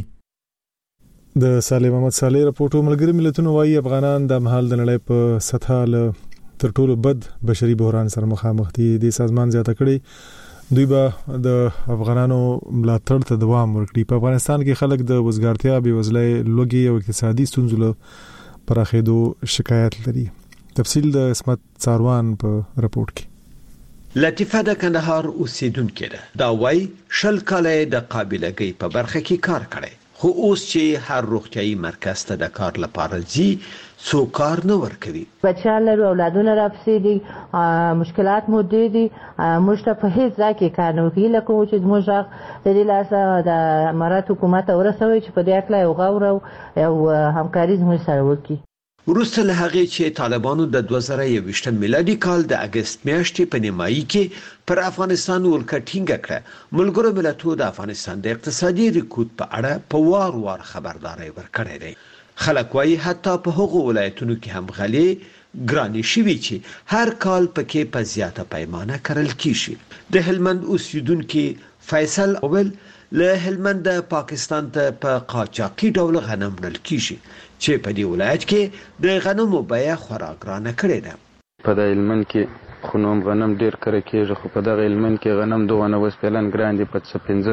د سالم احمد صالح راپورټو ملګری ملتونو وايي افغانان د مهال د نړۍ په سطح له تر ټولو بد بشري بحران سره مخامخ دي. د سازمان زیاته کړي دوی به د افغانانو ملاتړ ته دوام ورکړي. په افغانستان کې خلک د وزګارتیا بېوزلۍ لوږې او اقتصادي ستونزو له پراخېدو شکایت لري. تفصیل د اسمت څاروان په راپورټ کې. لطیفه د کندهار اوسیدونکې ده. دا وای 20 کاله د قابلیتګۍ په برخه کې کار کړی، خو اوس چې هر روغتيایي مرکز ته د کار لپاره ځي څو کار نه ورکوي. بچیان لرو، اولادونه راپسې دي، مشکلات مو دي موږ ته په هیڅ ځای کې کار نه کوي، لکه چې موږ د دې لاسه د امارات حکومت ورسوي چې په دې اړه یو غور او همکاري زموږ سره وکړي. وروسته له هغې چې طالبانو د 2021 میلادي کال د اگست میاشتې په نیمایي کې پر افغانستان ولکه ټینګه کړه، ملګرو ملتونو د افغانستان د اقتصادي رکود په اړه په وار خبرداري ورکړې ده. خلک وايي حتی په هغو ولایتونو کې هم غلې ګرانې شوي چې هر کال پکې په زیاته پیمانه کرل کیږي. د هلمند اوسیدونکو فیصل اول له هلمند پاکستان ته په قاچاقي ډول غنم وړل کیږي چې په دې ولایت کې د غنمو بیه خورا ګرانه کړې ده. په د هلمند کې خنوم غنم ډیر کړه کېږي، خو په دغه هلمند کې غنم دوه نه وس پلان ګران دي په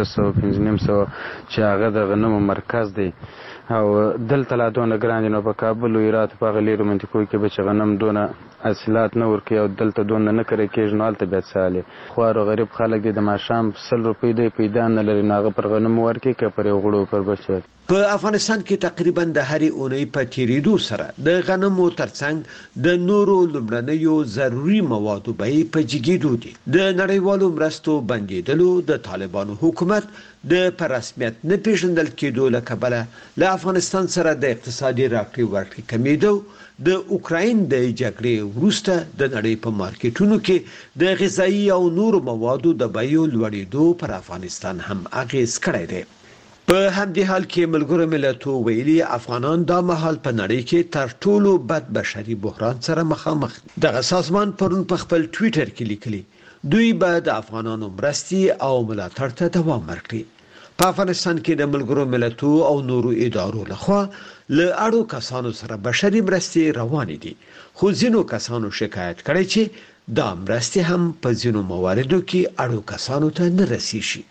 1500 چې هغه د غنمو مرکز دی او دلته لا دونه ګران دي. نو په کابل او هرات په غلي رومانتیکو کې به غنم دونه حاصلات نه ورکي او دلته دونه نه کړی کېږي، نو البته به ساله خوار او غریب خلک د ماشام 100 روپۍ دی پیدا نه لري، ناغه پر غنم ورکي کې پر غړو پر بچي. په افغانستان کې تقریبا د هرې اونۍ په تیریدو سره د غنمو ترڅنګ د نورو لومړنیو ضروري موادو بیې په جګیدو دي. د نړیوالو مرستو بندیدلو د طالبانو حکومت د پر رسمیت نه پیژندل کېدو له کبله له افغانستان سره د اقتصادي راکړې ورکړې کمیدو د اوکراین د جګړې وروسته د نړۍ په مارکیټونو کې د غذایی او نورو موادو د بیو لوړېدو پر افغانستان هم اغیز کړی دی. په همدې حال کې ملګرو ملتونو ویلي افغانان دا مهال په نړۍ کې تر ټولو بد بشري بحران سره مخامخ دي. دغه سازمان پرون په خپل ټوئیټر کې لیکلي دوی به د افغانانو مرستي او ملاتړ ته دوام ورکړي. په افغانستان کې د ملګرو ملتونو او نورو ادارو لخوا له اړو کسانو سره بشري مرستي روانې دي، خو ځینو کسانو شکایت کړی چې دا مرستي هم په ځینو مواردو کې اړو کسانو ته نه رسیږي.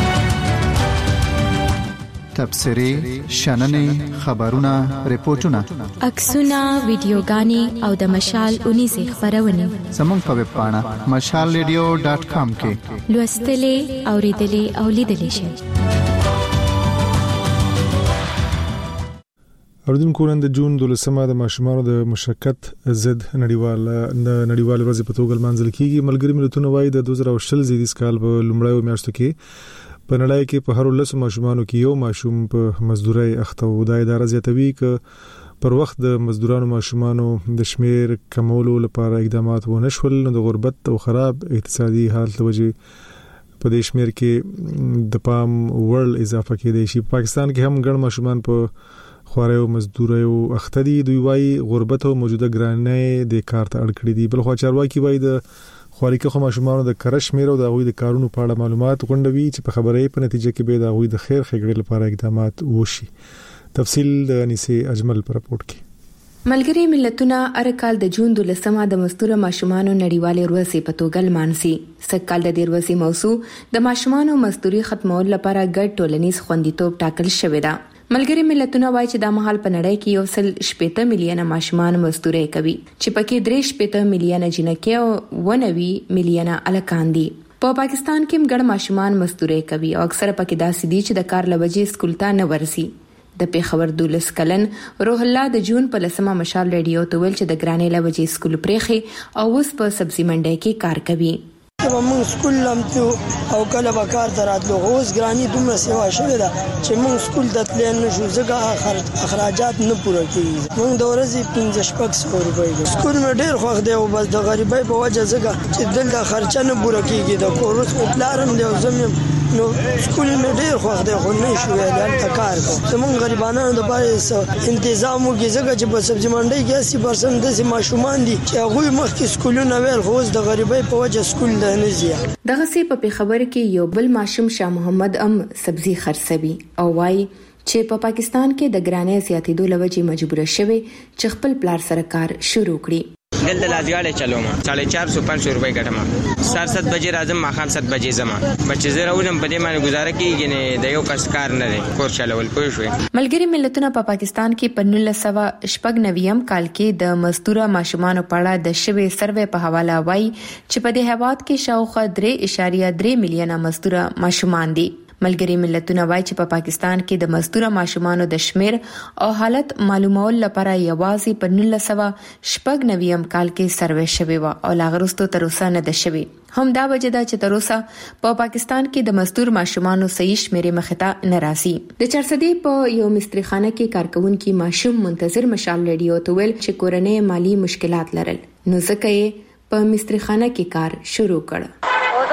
تبصرې، شننې، خبرونه، ریپورتونه، عکسونه، ویډیوګانې او د مشال 19 خبرونه زموږ په ویب پاڼه mashalradio.com کې لوستلې، اوریدلې او لیدلې شئ. اوردونکو نن د جون 12 د ماشومانو د مشارکت ضد نړیوال ورځ په توګه لمانځل کیږي. ملګري ملتونه وايي د 2020 زیږدیز کال په لومړیو میاشتو کې په نړۍ کې په هر 10 ماشومانو کې یو ماشوم په مزدورۍ اخته و. دا اداره زیاتوي ک پر وخت د مزدورانو ماشومانو د شمیر کمولو لپاره اقدامات ونه شول، نو د غربت او خراب اقتصادي حالت وجه په دې شمیر کې د پام وړ اضافه کېدای شي. پاکستان کې هم ګڼ ماشومان په خواري او مزدوري او اخته دي. دوی وايي غربت او موجوده ګرانۍ د کار ته اړ کړی دي. بل خو چارواکي وايي د خواري کې ماشومانو د کرش میر او د غوي د کارونو په اړه معلومات غونډوي چې په خبرې په نتیجه کې به د غوي د خیر ښېګړې لپاره اقدامات وشي. تفصیل د انیسه اجمل پر راپورټ کې. ملګری ملتونه ارکال د جون 12 د مزدور ماشومانو نړیوالې ورځ په توګه لمانځي. سکهال د دې ورځې موضوع د ماشومانو مزدوري ختمول لپاره ګډ ټولنیز خوندیتوب ټاکل شوی دی. ملګری ملتونه وايي چې د مهال په نړۍ کې 1.8 میلیونه ماشومان مزدوري کوي چې پکې 3.8 میلیونه جنکې او 1 میلیونه الکان دي. په پاکستان کې ګڼ ماشومان مزدوري کوي او اکثره پکې داسې دي چې د کار لوجې سکول ته نه ورسي. د پیښور 12 کلن روح الله د جون په 10 مشال ریډیو ته ویل چې د ګرانې لوجې سکول پرېخي او اوس په سبزی منډي کې کار کوي. موږ سکول لمتو او کله به کار ته راتلو، اوس ګرانی دومره سیوا شوې ده چې موږ سکول ته تللی نه شو ځکه اخراجات نه پوره کېږي. موږ د ورځې 1500 روپۍ ده. سکول مې ډېر خوښ دی او بس د غریبۍ په وجه ځکه چې دلته خرچه نه پوره کېږي. د کور اوس مې پلارم دی او زه مې نو سکول مې ډېر خوښ دی خو نه شو هلته کار کوم. زموږ غریبانو دپاره انتظام وکړي ځکه چې په سبزي منډۍ کې 80% داسې ماشومان دي چې هغوی مخکې سکولونه ویل خو اوس د غریبۍ په وجه سکول نه ځي. دغه سي په خبر کې یو بل ماشوم شاه محمد سبزي خرڅوي او وايي چې په پاکستان کې د ګرانۍ زیاتېدو لوجې مجبور شوی چې خپل پلار سره کار شروع کړي. دلته لازګاړې چلوم 450 روپۍ ګټم سار 7 بجې راځم ماخام 7 بجې زما بچ زه راولم په دې باندې گزاره کیږي نه د یو کس کار نه دی کور چلول پوه شوي. ملګری ملتونه په پاکستان کې په 1999 کال کې د مزدور ماشومانو په اړه د شوی سروې په حواله وایي چې په دې هیواد کې شاوخوا 3.3 میلیونه مزدور ماشومان دي. ملګری ملتونه وایي چې په پاکستان کې د مزدور ماشومانو د شمیر او حالت معلومول لپاره یوازې په 1999 کال کې سروې شوی و او لاغرستو تر اوسه نه ده شوی. هم دا وجه ده چې تر اوسه په پاکستان کې د مزدور ماشومانو صحیح شمیرې مخته نه راځي. د چرسدي په یو مستریخانه کې کارکونکو ماشوم منتظر مشال ریډیو ته ویل چې کورنۍ مالی مشکلات لرل نو ځکه یې په مستریخانه کې کار شروع کړ.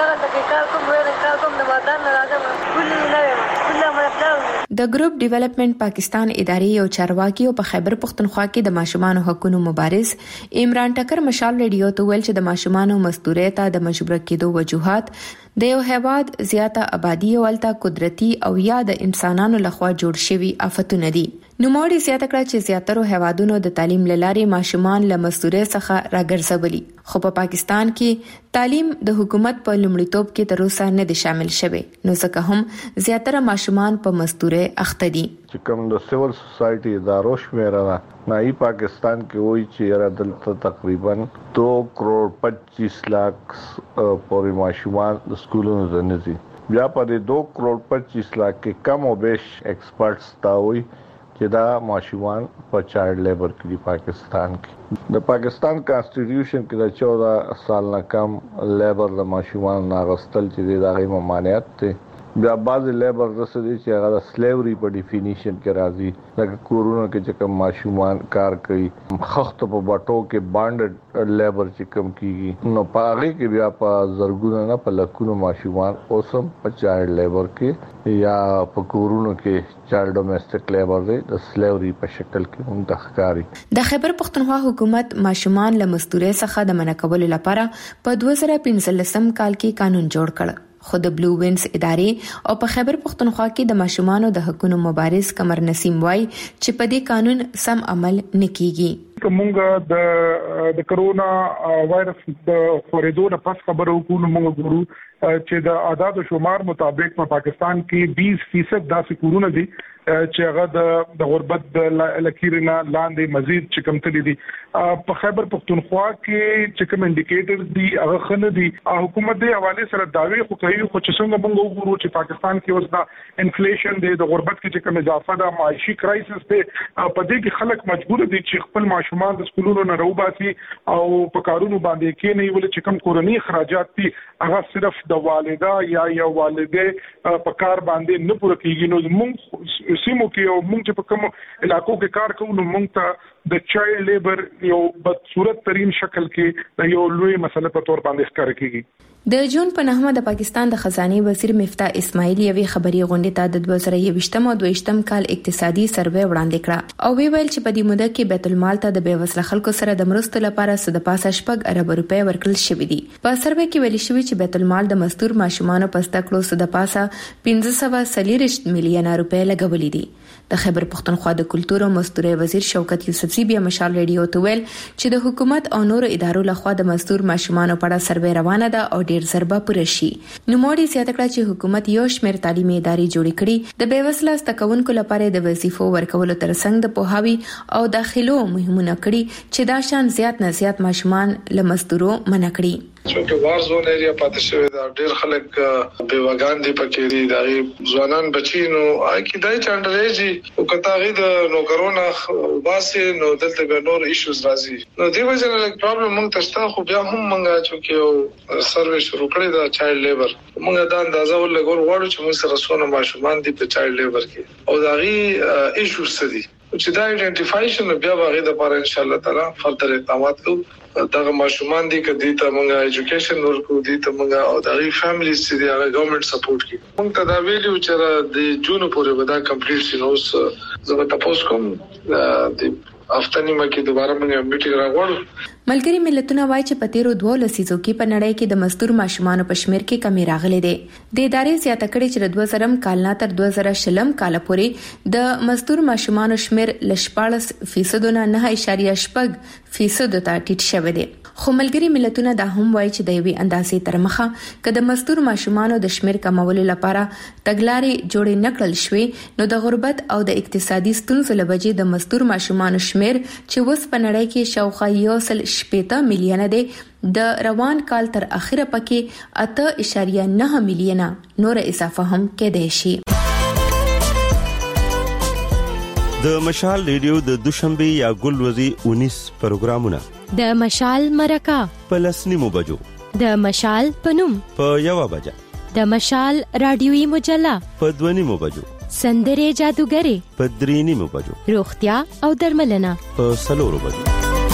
د ګروپ ډیولپمنٹ پاکستان ادارې یو چارواکي او په خیبر پختونخوا کې د ماشومانو حقوقو مبارز عمران ټکر مشال ریډیو ته ویل چې د ماشومانو مزدورۍ ته د مجبور کېدو وجوهات د یو هیواد زیاته آبادی او الته قدرتي او یا د انسانانو لخوا جوړ شوی آفتونه دي. نوموړي زیاته کړه چې زیاتره هیوادونو د تعلیم لارې ماشومان له مزدورۍ څخه راګرځولي خو په پاکستان کې تعلیم د حکومت په لومړیتوب کې تر اوسه نه دي شامل شوی نو ځکه هم زیاتره ماشومان په مزدورۍ اخته دي. چې کوم د سیول سوسایټي ادارو شمیره نه پاکستان کې وایي چې را دلته تقریبا 2 کروڑ 25 लाख پورې ماشومان د سکولونو ته نه دي. بیا په دې 2 کروڑ 25 लाख کې کم او بیش ایکسپرټس تا وایي چې دا ماشومان په چایلډ لیبر کې دی. پاکستان کې د پاکستان کانسټیټیوشن کې د 14 سال نه کم لیبر د ماشومان ناغستل چې د هغه ممانعت ته بیا بعض لیبر رسېدي چې هغه د سلیوري په ډیفینیشن کې راځي لکه کورونو کې چې کوم ماشومان کار کوي خخت په باټو کې بانډډ لیبر چې کم کیږي نو پاره کې بیا په زرګونو نه په لکونو ماشومان اوسم په چایلډ لیبر کې یا په کورونو کې چایلډ ډومېسټک لیبر دی د سلیوري په شکل کې منتخکاري. د خیبر پختونخوا حکومت ماشومان له مزدورۍ څخه د منع کولو لپاره په 2015 کال کې قانون جوړ کړ. خود بلو وینز ادارې او په خیبر پختونخوا کې د ماشومانو د حقوقو مبارز قمر نسیم وای چې په دې قانون سم عمل نکېږي. کومه د کرونا وایرس د خورېدو نه پس خبرو کوو موږ ګورو چې د اعداد او شمار مطابق په پاکستان کې 20% داسې کورونه دي چې هغه د غربت د لکیرنا لاندې مزید چې کم تللی دي. په خیبر پختونخوا کې چې کوم انډیکیټر دي هغه خنه دي. حکومت د حواله سره داوی خو کوي خو چې څنګه موږ وګورو چې پاکستان کې اوس د انفلیشن دی د غربت کې چې کوم اضافه ده معاشي کرایسس دی په دې کې خلک مجبور دي چې خپل ماشومان د سکولونو نه راوباسي او په کارونو باندې کې نه ویل چې کوم کورنۍ اخراجات دي هغه صرف د والده یا والده په کار باندې نه پوره کیږي. نو موږ سیمو کې او موږ چې په کوم علاقو کې کار کوو نو موږ ته د چایلډ لیبر یو بدصورت ترين شکل کې د یو لوی مسله په تور باندې ښکار کیږي. د جون په 9 د پاکستان د خزانه وزیر مفتاح اسماعیل یوې خبري غونډې ته د 2023 او 22 کال اقتصادي سروې وړاندې کړه او ویل چې په دې موده کې بیت المال ته د بیوزله خلکو سره د مرستو لپاره د پاسه 4 ارب روپۍ ورکړل شوې دي. په سروې کې ویل شوی چې بیت المال د مزدور ماشومانو په ستکړو د پاسه 1540 میلیونه روپۍ لګولې دي. د خیبر پختونخوا د کلتور او مزدوري وزیر شوکت یوسفزي بیا مشال ریډیو ته ویل چې د حکومت او نور ادارو لخوا د مزدور ماشومانو په اړه سروې روانه ده او ډیر ضربه پوره شي. نو موږ زیاته کړه چې حکومت یو شمېر تعلیمي ادارې جوړې کړي د بیوزله ستکونکو لپاره د وظیفو ورکولو ترڅنګ د پوهاوي او داخلو مهمونه کړي چې دا شان زیات نه زیات ماشومان له مزدورو منع کړي. چونکه وارزون ایریا پاتې شوی دا ډېر خلک بیوګان دي پکې دي دا ځوانان بچینو کیدای چاندرېږي او کتاغي د نوکرونه واسه نو دلته به نور ایشوز راځي. نو دی وجه نه پرابلم مونږ تاسو خو بیا هم مونږه چې سرویس شروع کړی دا چایلډ لیبر مونږ دا اندازه ولګول غواړو چې موږ سره سونه ماشومان دي په چایلډ لیبر کې او دا غي ایشوز دي چې دا ایډنټیفایشن بیا واغې د لپاره ان شاء الله تعالی فردر اقدامات کوو. دا ماشومان دي کدي ته مونږه ایجوکیشن ورکو دي ته مونږه او دا فیملیز چې دا ګورنمنت سپورټ کوي. مونږ ته دا ویلو چې د جون پورې ودا کمپلیټ شي نو زه تاسو کوم د هفته نیمه کې دوباره موږ میټینګ راغوړو. ملګری ملتونه وایي چې په تیرو 2 لسیزو کې په نړۍ کې د مزدور ماشومانو په شمیر کې کمی راغلې ده. د ادارې زیاته کړې چې د 2000 کال نه تر 2020 کال پورې د مزدور ماشومانو شمیر ل 14% نه 9.8% ته ټیټ شوی دی. خو ملګری ملتونه دا هم وایي چې د یوې اندازې تر مخه که د مزدور ماشومانو د شمیر کمولو لپاره تګلارې جوړې نکړل شوې نو د غربت او د اقتصادي ستونزو لوجې د مزدور ماشومانو شمیر چې اوس په نړۍ کې شاوخوا 1.8 میلیونه دی د روان کال تر اخره پکې 8.9 میلیونه نور اضافه هم کېدای شي. د مشال ریډیو د دوشنبه یا ګلوري 19 پروګرامونه د مشال مرکه په 9 بجو د مشال پنوم په 1 بجه د مشال رادیوي مجله په 2 بجو سندره جادوګری په 3 بجو روغتیا او درملنه په 4 بجو.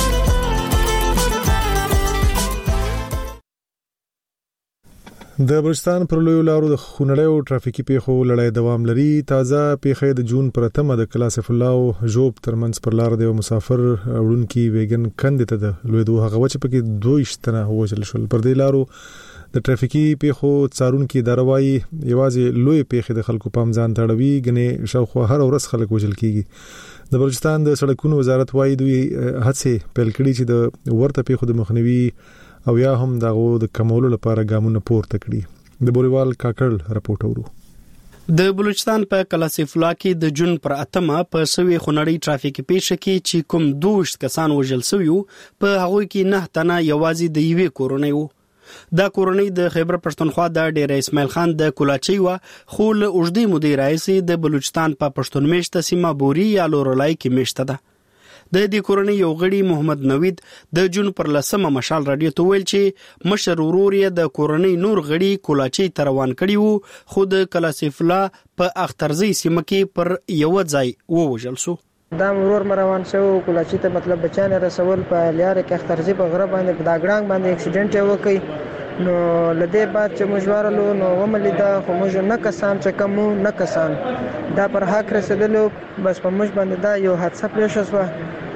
د بلوچستان پر لویو لارو د خونړیو ټرافیکي پیښو لړۍ دوام لري. تازه پیښه د جون پر 8 د کلاسف الله او جوب ترمنځ پر لار د مسافر وړونکي ویګن کندې ته د لوی دوه هغه چې پکې 2 تنه وژل شول. پر دې لارو د ټرافیکي پیښو څارونکو دروي یوازې لوی پیښې د خلکو پام ځان تړوي غني شاوخوا هر ورځ خلک وژل کیږي. د بلوچستان د سړکونو وزارت وايي دوی هڅه پیل کړي چې د ورته پیښو د مخنیوي او یا هم دغه د کمولو لپاره ګامونه پورته کړي. د بوریوال کاکړ راپورټ اورو. د بلوچستان په کلاسف الله کې د جون پر 8 په سوي خونړی ټرافیکي پیښه کې چې کوم 2 کسان وژل شوی په هغه کې 9 تنه یوازې د یوې کورنۍ وو. دا کورنۍ د خیبر پښتونخوا د ډیر اسماعیل خان د کولاچي و خو له اوږدې مودې راځي د بلوچستان په پښتون میشته سیمه بوري یا لورلای کې میشته ده. د دې کورنۍ یو غړي محمد نوید د جون پر 10 مشال رادیو ته ویل چې مشر ورور یې د کورنۍ نور غړي کولاچي ته روان کړي وو خو د کلاسف الله په اخترزي سیمه کې پر یو ځای ووژل شو. دا مرور روان شو کولاچي ته مطلب بچانه رسول په لیار کې اخترزي په غره باندې په داګړنګ باندې اکسیډنټ وکړي نو لدې بعد چې مجوارلو نو وملیدا خو موږ نه کسان چې کوم نه کسان دا پر حق رسیدلو بس په موږ باندې دا یو حادثه پیښ شوه.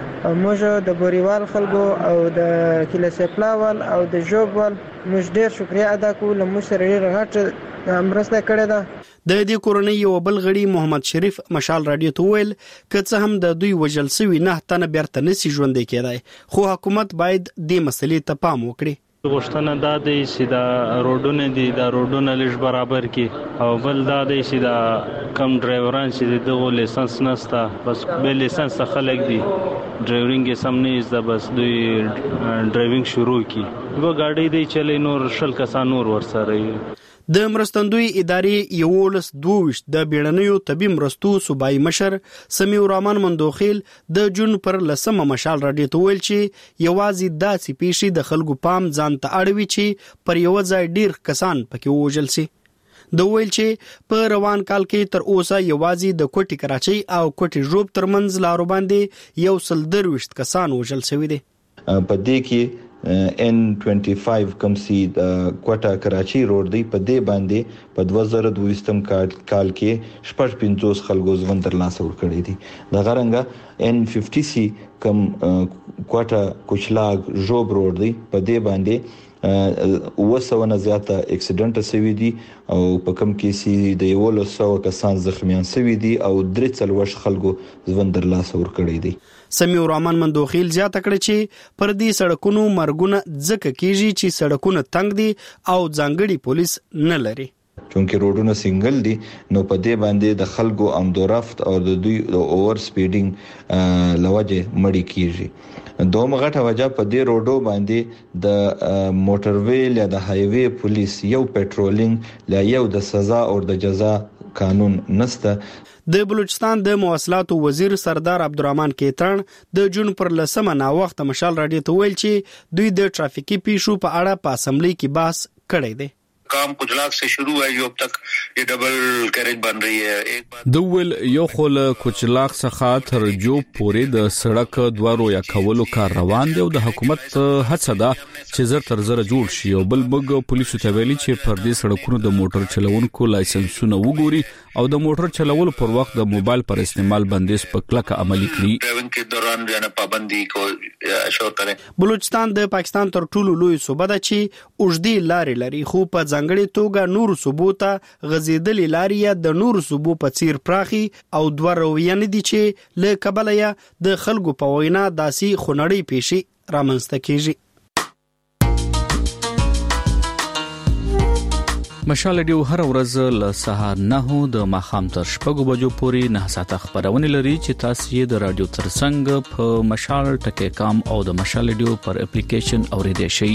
موږ د بوریوال خلکو او د کلاسپلاوال او د جوبوال موږ ډیر شکریا ادا کوو له موږ سره ډیر غټ مرسته کړې ده. د دې کورنۍ یو بل غړي محمد شریف مشال رادیو ته ویل کڅه هم د دوی وجل سوي 9 تنه بیرته نسی ژوند کېدای خو حکومت باید د مسلې ته پام وکړي. غوښتنه دا دی چې دا روډونه دي دا روډونه لږ برابر کی او بل دا دی چې دا کم ډرایوران چې دغه لیسنس نسته بس به لیسنس خلک دي ډرایورینګ یې سم نه زده بس دوی ډرایوینګ شروع کی و ګاډي دی چلی نور شل کسان نور ورسره. د مرستندوی ادارې یولس 22 د بیړنیو طبي مرستو صوبایي مشر سمیع الرحمن مندوخیل د جون پر 10 مشال رادیو ته ویل چې یوازې داسې پیښې د خلکو پام ځان ته اړوي چې پر یو ځای ډیر کسان پکې وژل شي. د ویل چې په روان کال کې تر اوسه یوازې د کوټي کراچۍ او کوټي جوب ترمنځ لارو باندې 130 کسان وژل شوی دي. په دې کې N25 کم سي کوټا کراچي روډ دی په دې باندې په 2022 کال کې 55 خلکو ژوند تر لاسه ورکړي دي. د غرنګ N50 کم کوټا کوچلاګ جوب روډ دی په دې باندې وسونه زیاته اکسیډنټ شوی دي او په کم کې سي د 100 کسان زخمیان شوی دي او 43 خلکو ژوند تر لاسه ورکړي دي. سمیع الرحمن مندوخیل زیاته کړی چې پر دې سړکونو مرګونه ځکه کیږي چې سړکونه تنګ دي او ځانګړي پولیس نه لري. چونکه روډونه سنگل دي نو په دې باندې د خلکو آمدورفت او د دوی اوور سپیډینګ لوجه مړی کیږي. دومره غټه وجه په دې روډو باندې د موټر ویل یا د هایوي پولیس یو پټرولینګ لا یو د سزا او د جزا قانون نسته. د بلوچستان د مواصلاتو وزیر سردار عبدالرحمن کیتان د جون پر 10 نا وخت مشال رادیو ته ویل چې دوی د ټرافیکي پیښو په اړه په اسمبلی کې بحث کړی دی. काम कुचलाक से शुरू है जो अब तक ये डबल कैरेज बन रही है. एक बार دول یو خل کوچلاک څخه تر جو پورې د سړک دوارو یا کولو کار روان دی او د حکومت هڅه ده چې زر تر زر جوړ شي او بل بګ پولیسو ته ویلي چې پر دې سړکونو د موټر چلوونکو لایسنسونه وګوري او د موټر چلولو پر وخت د موبایل پر استعمال بندیز په کلکه عملي کړي. ड्राइविंग के दौरान जो है ना पाबंदी को اشور करें. بلوچستان د پاکستان تر ټولو لوی صوبه ده چې اوږدې لارې لري خو په ځانګړي توګه نور صوبو ته غځېدلې لارې د نور صوبو په څیر پراخي او دوه رویان دي چې له کبله یا د خلکو په وینا داسي خونړی پیشي رامنځته کیږي. مشال ریډیو هر ورځ له سهار 9 د ماخام تر 6 بجو پورې 9 ساعته خبرونه لري چې تاسو یې د رادیو ترڅنګ په مشال ټکی کام او د مشال ریډیو پر اپلیکیشن اوریدئ شئ.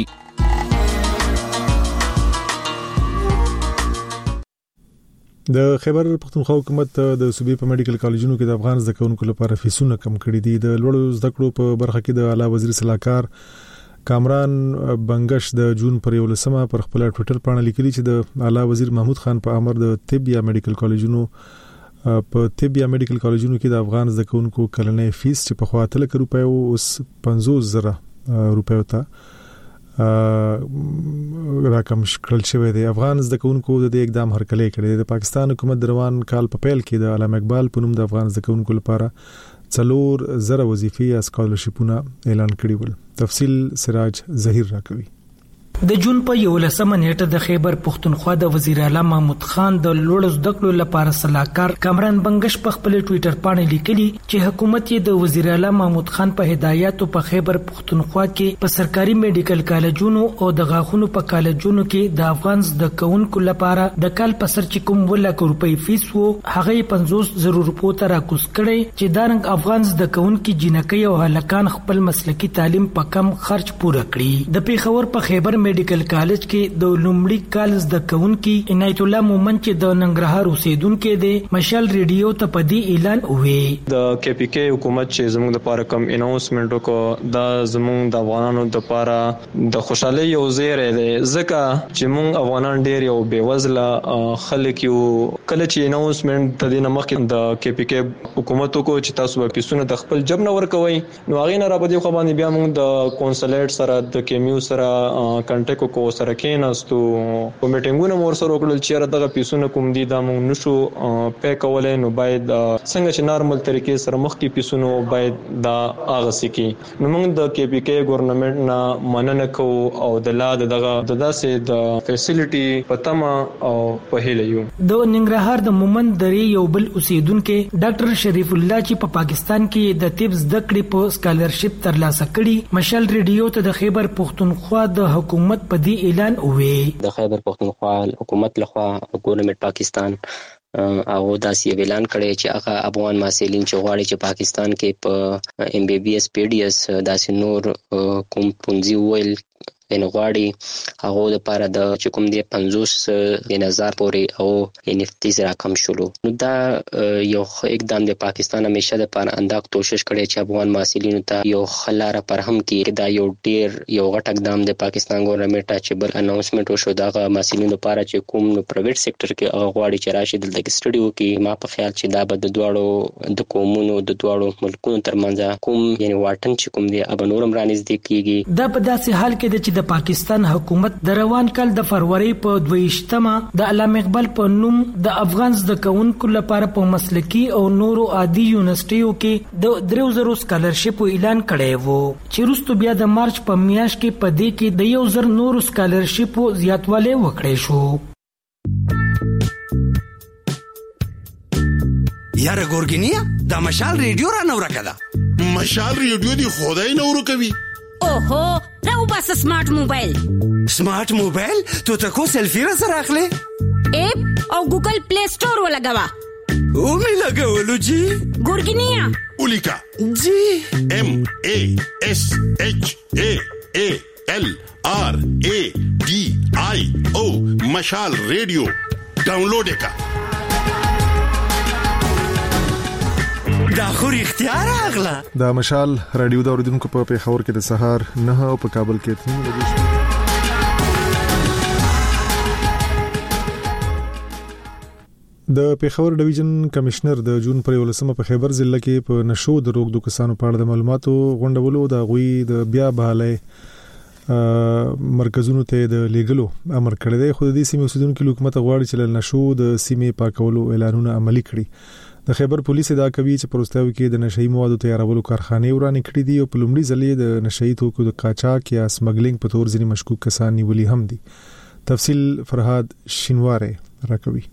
د خیبر پختونخوا حکومت د صوبې په میډیکل کالجونو کې د افغان زده کوونکو لپاره فیسونه کم کړي دي. د لوړو زده کړو په برخه کې د اعلی وزیر صلاحکار کامران بنگش د جون پر 11 پر خپل ټویټر باندې لیکلي چې د اعلی وزیر محمود خان په امر د طب یا میډیکل کالجونو کې د افغان زده کوونکو کلنۍ فیس چې په خوا 3 لک روپیو اوس 50,000 روپیو ته رقم شکل شوی دی. افغان زده کوونکو د دې اقدام هرکلی کړی. د پاکستان حکومت د روان کال په پیل کې د علامه اقبال په نوم د افغان زده کوونکو لپاره 4,000 وظیفې یا سکالرشپونه اعلان کړي ول. تفصیل سراج ظهیر راکوي. د جون په 11 نیټه د خیبر پختونخوا د وزیر اعلی محمود خان د لوړ زده کړو لپاره صلاحکار کامران بنگش په خپل ټویټر باندې لیکلي چې حکومت یې د وزیر اعلی محمود خان په هدایاتو په خیبر پختونخوا کې په سرکاري میډیکل کالجونو او د غاښونو په کالجونو کې د افغان زده کوونکو لپاره د کال په سر چې کوم 1 لک روپۍ فیس وو هغه 50,000 روپو ته راکوز کړي چې دارنګ افغان زده کوونکو جنکۍ او هلکان خپل مسلکي تعلیم په کم خرچ پوره کړي. د پیښور په خیبر میډیکل کالج کې د لومړي کال زده کوونکي عنایت الله مومن چې د ننګرهار اوسیدونکو دی مشال ریډیو ته په دې اعلان وې. د کے پی کې حکومت چې زموږ د لپاره کم اناونسمنت وکړ دا زموږ د افغانانو د لپاره د خوشحالي یو زیری دی ځکه چې موږ افغانان ډیر یو بیوزله خلک یو. کله چې اناونسمنت د دې مخکې د کے پی کې حکومت کو چې تاسو به پیسونه د خپل جب نه ورکوي نو هغه نه را بده خو باندې بیا موږ د کونسلیټ سره د کیمیو سره کانټیکټ کو سره کېناستو په میټینګونو مور سره وکړل چې دغه پیسونه کوم دي دا موږ نشو پې کولای نو باید څنګه چې نارمل طریقې سره مخکې پیسونه باید دا اغسي کی نو موږ د کې پی کې ګورنمنت نه مننه کوو او د لاد دغه داسې د فیسیلیټي پتما او په هله یو. د ننګرهار د مومند درې یو بل اوسیدونکو ډاکټر شریف الله چې په پاکستان کې د طب زده کړې په سکالرشپ ترلاسه کړي مشال ریډیو ته د خیبر پختونخوا د حکومت په دې اعلان وې. د خیبر پختونخوا حکومت لخوا ګورنمنت پاکستان او داسې اعلان کړی چې هغه افغان محصلین چې غواړي چې پاکستان کې په ام بی بی اس پی ډی اس داسې نور کوم پونځي ویل ان غواړي هغه د لپاره د چکم دی 50,000 پورې او ان افتیز رقم شلو. نو دا یو اقدام د پاکستان همیشه د لپاره انداک کوشش کړي چې افغان محصلینو ته یو خلاره پر هم کې دا یو ډیر یو غټ اقدام د پاکستان ګورنمنت چې بل اناونسمنت وشو دا محصلینو لپاره چې کوم نو پرایویټ سېکټر کې هغه غواړي چې راشي دلته کې سټډي وکړي. ما په خیال چې دا به د دواړو د قومونو د دواړو ملکونو ترمنځ کوم یعنی واټن چې کوم دی اب نورم رانږدې کیږي. دا په داسې حال کې چې د پاکستان حکومت د روان کال د فروری په 22مه د علامه اقبال په نوم د افغان زده کوونکو لپاره په مسلکي او نورو عادي یونیورسيټیو کې د 3,000 سکالرشپ اعلان کړی وو چې وروسته بیا د مارچ په میاشت کې په دې کې د 1,000 نورو سکالرشپ زیاتوالی وکړی شو. یاره ګورګینیا دا مشال ریډیو را نو راکړه. مشال ریډیو دی خدای نو ورکوي. اوهو راو بس سمارټ موبایل. سمارټ موبایل تو تکو سیلفی را سره اخلي اپ او ګوګل پلی سٹور ولګوا او می لګولو جی ګورګینیا اولیکا جی ام ا اس اچ ا ا ال ار ا ډي آی او مشال ریډیو ډاونلوډ کا. دا خو اختیار اغلا دا مشال رادیو دا اوریدونکو په پیښور کې د سهار 9 او په کابل کې 3 بجې د پیښور ډیویژن کمشنر د جون پر 11 په خیبر ضلع کې په نشو د روغ د کسانو په اړه د معلوماتو غونډولو د غوي د بیا بحالي مرکزونو ته د لیګلو امر کړی دی. خو د دې سیمې اوسیدونکو حکومت غواړي چې له نشو د سیمې پاکولو اعلانونه عملي کړي. د خیبر پولیس دا کوي چې پروستاوي کې د نشئی موادو تیارولو کارخانه ورانه کړې دي او په لومړي ځلې د نشئی توکو د قاچاق یا سمګلینګ په تور ځینې مشکوک کسان نیولي هم دي. تفصیل فرهاد شینواره راکوي.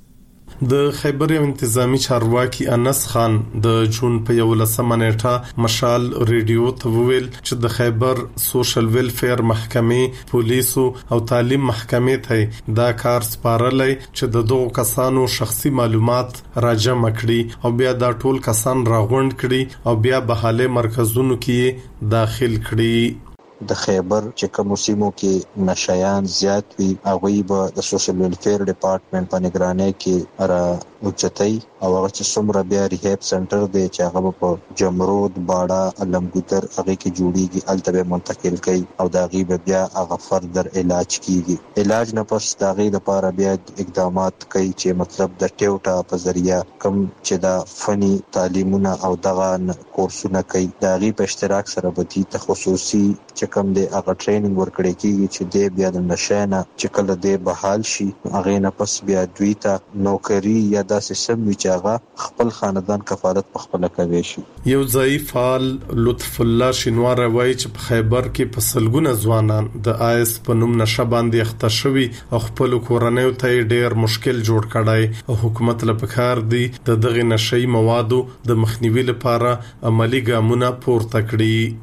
د خیبر انتظامی چارواکي انس خان د جون په 11 نیټه مشال ریډیو ته ویل چې د خیبر سوشل ویلفیر محکمې پولیسو او تعلیم محکمې ته دا کار سپارلای چې د دوه کسانو شخصي معلومات راجمع کړي او بیا دا ټول کسان راغونډ کړي او بیا بحاله مرکزونو کې داخل کړي. د خیبر چې کوم سیمو کې نشایان زیات وي هغه به د سوشل ویلفیر ډپارټمنټ په نگرانۍ کې را اوچتای او هغه چې څومره بیا ریهاب سنټر دی چې هغه په جمرود باړه علمګوتر هغه کې جوړیږي الته منتقل کوي او دا غیب بیا هغه فردر علاج کیږي. علاج نه پس دا غي د لپاره بیا اقدامات کوي چې مطلب د ټیوټا په ذریعہ کم چې دا فني تعلیمونه او دغه کورسونه کوي دا غي په اشتراک سره به د خصوصي کم دی هغه ټریننګ ورکړي کیږي چې دی بیا د نشانه چې کله دی بحال شي هغه نه پس بیا دوی ته نوکری یا د سیستم چې هغه خپل خاندان کفالت په خپل کوي شي. یو ضعیف فعال لطف الله شینوار وایي چې په خیبر کې په سلګونه ځوانان د آیس په نوم نشه باندې اخته شوي او خپل کورنۍ ته ډېر مشکل جوړ کړای او حکومت لپاره دی د دغه نشئی موادو د مخنیوي لپاره عملی ګامونه پورته کړي.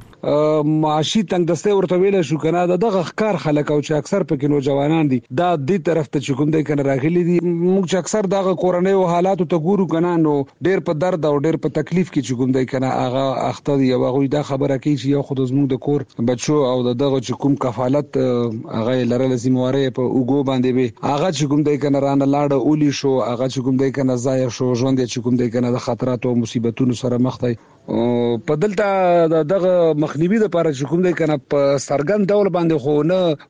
معاشي تنگ دسته ورته ویل شو کنه دغه ښکار خلک او چې اکثر پکې نوجوانان دي دا د طرف ته چې کوم دی کنه راغلي دي موږ چې اکثر دغه کورنۍ او حالات ته ګورو کنه نو ډېر په درد او ډېر په تکلیف کې چې کوم دی کنه هغه اخته دي او هغه دا خبره کوي چې یو خود زموږ د کور بچو او دغه چې کوم کفالت هغه لره لازمواره په اوګو باندې به هغه چې کوم دی کنه رانه لاړه اولی شو هغه چې کوم دی کنه ضایع شو ژوند چې کوم دی کنه د خطرات او مصیبتونو سره مخ دی په دلته دغه مخنیوي لپاره چې کوم دی کنه په سرګن ډول باندې خو نه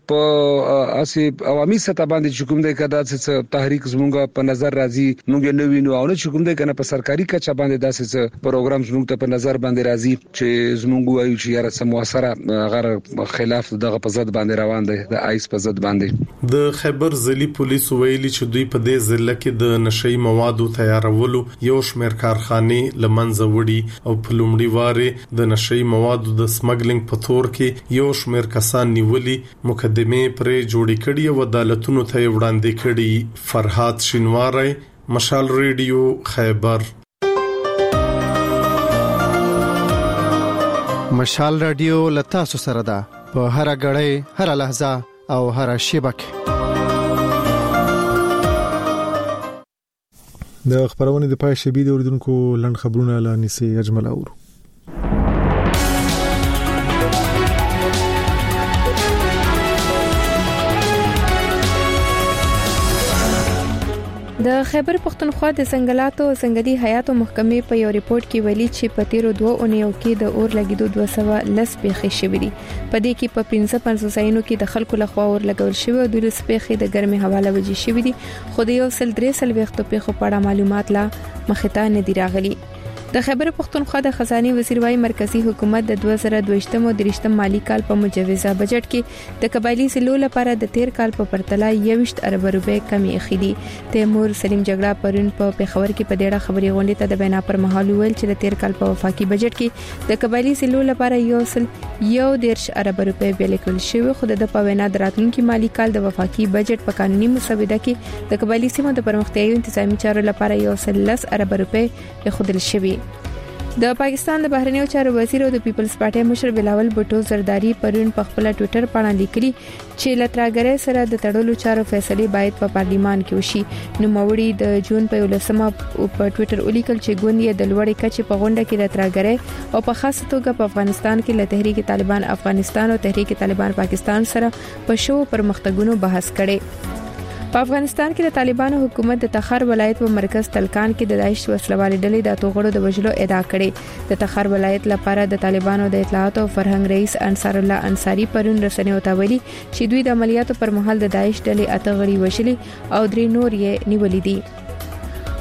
په اسی عوامي سطح باندې چې کوم دی کنه د تحریک زمونږ په نظر راځي موږ نه وینو او نه چې کوم دی کنه په سرکاري کچه باندې داسې پروګرام زمونږ ته په نظر باندې راځي چې زمونږ وایو چې یاره سم موثره غیر خلاف دغه په ضد باندې روان دی د آیس په ضد باندې. د خیبر ضلعي پولیس ویلي چې دوی په دې ضلع کې د نشئی موادو تیارولو یو شمېر کارخانه لمنځه وړي او په لومړي واره د نشئی موادو د سمګلینګ په تور کې یو شمېر کسان نیولي مقدمه پرې جوړې کړي او عدالتونو ته وړاندې کړي. فرهاد شینواره مشال ریډیو خیبر. مشال رادیو لتا سره ده په هر غړې هر لحظه او هر شبکه. د خبرونه د پای شبي د اوریدونکو لند خبرونه لانی سي اجمل اورو. د خیبر پختونخوا د ځنګلاتو او ځنګلي حیاتو محکمې په یو ریپورت کې ویلي چې په تیرو 2 اونیو کې د اور لګیدو 210 پیښې شوې دي. په دې کې په 55 ځایونو کې د خلکو لخوا اور لګول شوی او د پیښې د ګرمۍ حواله وجې شوې دي خو د یو سل 3 وختو پیښو په اړه معلومات لا مخته نه دی راغلي. د خیبر پختونخوا د خزانه وزیر وايي مرکزی حکومت د 2022 او 23 مالی کال په مجوزه بجټ کې د قبایلی ضلعو لپاره د 13 کال په پرتله 21 ارب روپے کمی اخیدي. تیمور سلیم جګړه پرون په پیښور کې په ډېره خبري غونډه ته د بیان پر مهال ویل چې د 13 کال په وفاقي بجټ کې د قبایلی ضلعو لپاره یو 13 ارب روپے بیل کول شوی خو د په وینا دراتونکو مالی کال د وفاقي بجټ په قانوني مسوده کې د قبایلی سیمو د پرمختیايي انتظامی چارو لپاره 10 ارب روپے خودل شوی. د پاکستان د بهرنیو چارو وزیر او د پیپلز پارټي مشر بلاول بوټو زرداری پرون په خپل ټوئیټر باندې لیکلي چې لتراګرې سره د تړلو چارو فیصله باید په پارلیمان کې وشي. نو موري د جون په 11 په ټوئیټر ولیکل چې ګوند د لوړې کچې په غونډه کې لتراګرې او په خاص توګه په افغانستان کې له تحریک طالبان افغانستان او تحریک طالبان پاکستان سره په شو پرمختګونو بحث کړي. په افغانستان کې د طالبانو حکومت د تخار ولایت په مرکز تلکان کې د داعش وسلوالې ډلې د توغړو د وژلو ادعا کړې. د تخار ولایت لپاره د طالبانو د اطلاعات او فرهنګ رئیس انصار الله انصاری پرون رسنیو ته ویلي چې دوی د عملیاتو پر مهال د داعش ډلې اته غړي وژلي او 3 نور یې نیولې دي.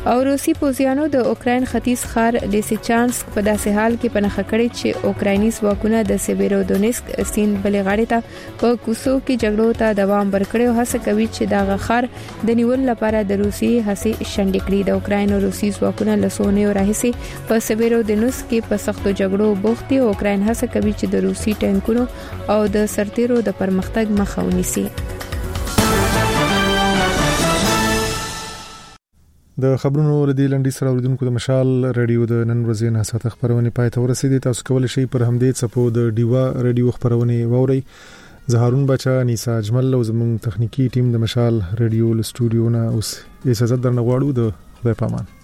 او روسي پوځیانو د اوکرين ختیځ ښار لیسیچانسک په داسې حال کې پناه کړی چې اوکرایني ځواکونه د سیبیرودونیسک سیند بلې غاړې ته په کوسو کې جګړو ته دوام ورکړي او هڅه کوي چې دا غخر د نیول لپاره د روسي هڅې شنډې کړي. د اوکراین او روسي ځواکونه لسونه راهسي په سیبیرودونیسک کې په سختو جګړو بوخت دي. اوکراین هڅه کوي چې د روسي ټانکونو او د سرتیرو د پرمختګ مخه ونیسي. د خبرونو ردی لنډی سره اوریدونکو د مشال رادیو د نن ورځې نه ساته خبرونه پای ته ورسېدي. تاسو کولی شئ پر همدې صفو د ډیوا رادیو خبرونه ووري. زهارون بچا نیسا اجمل او زموږ تخنیکی ټیم د مشال رادیو ل سټوډیو نه اوس اجازه درنه غواړو. د خدای پامان.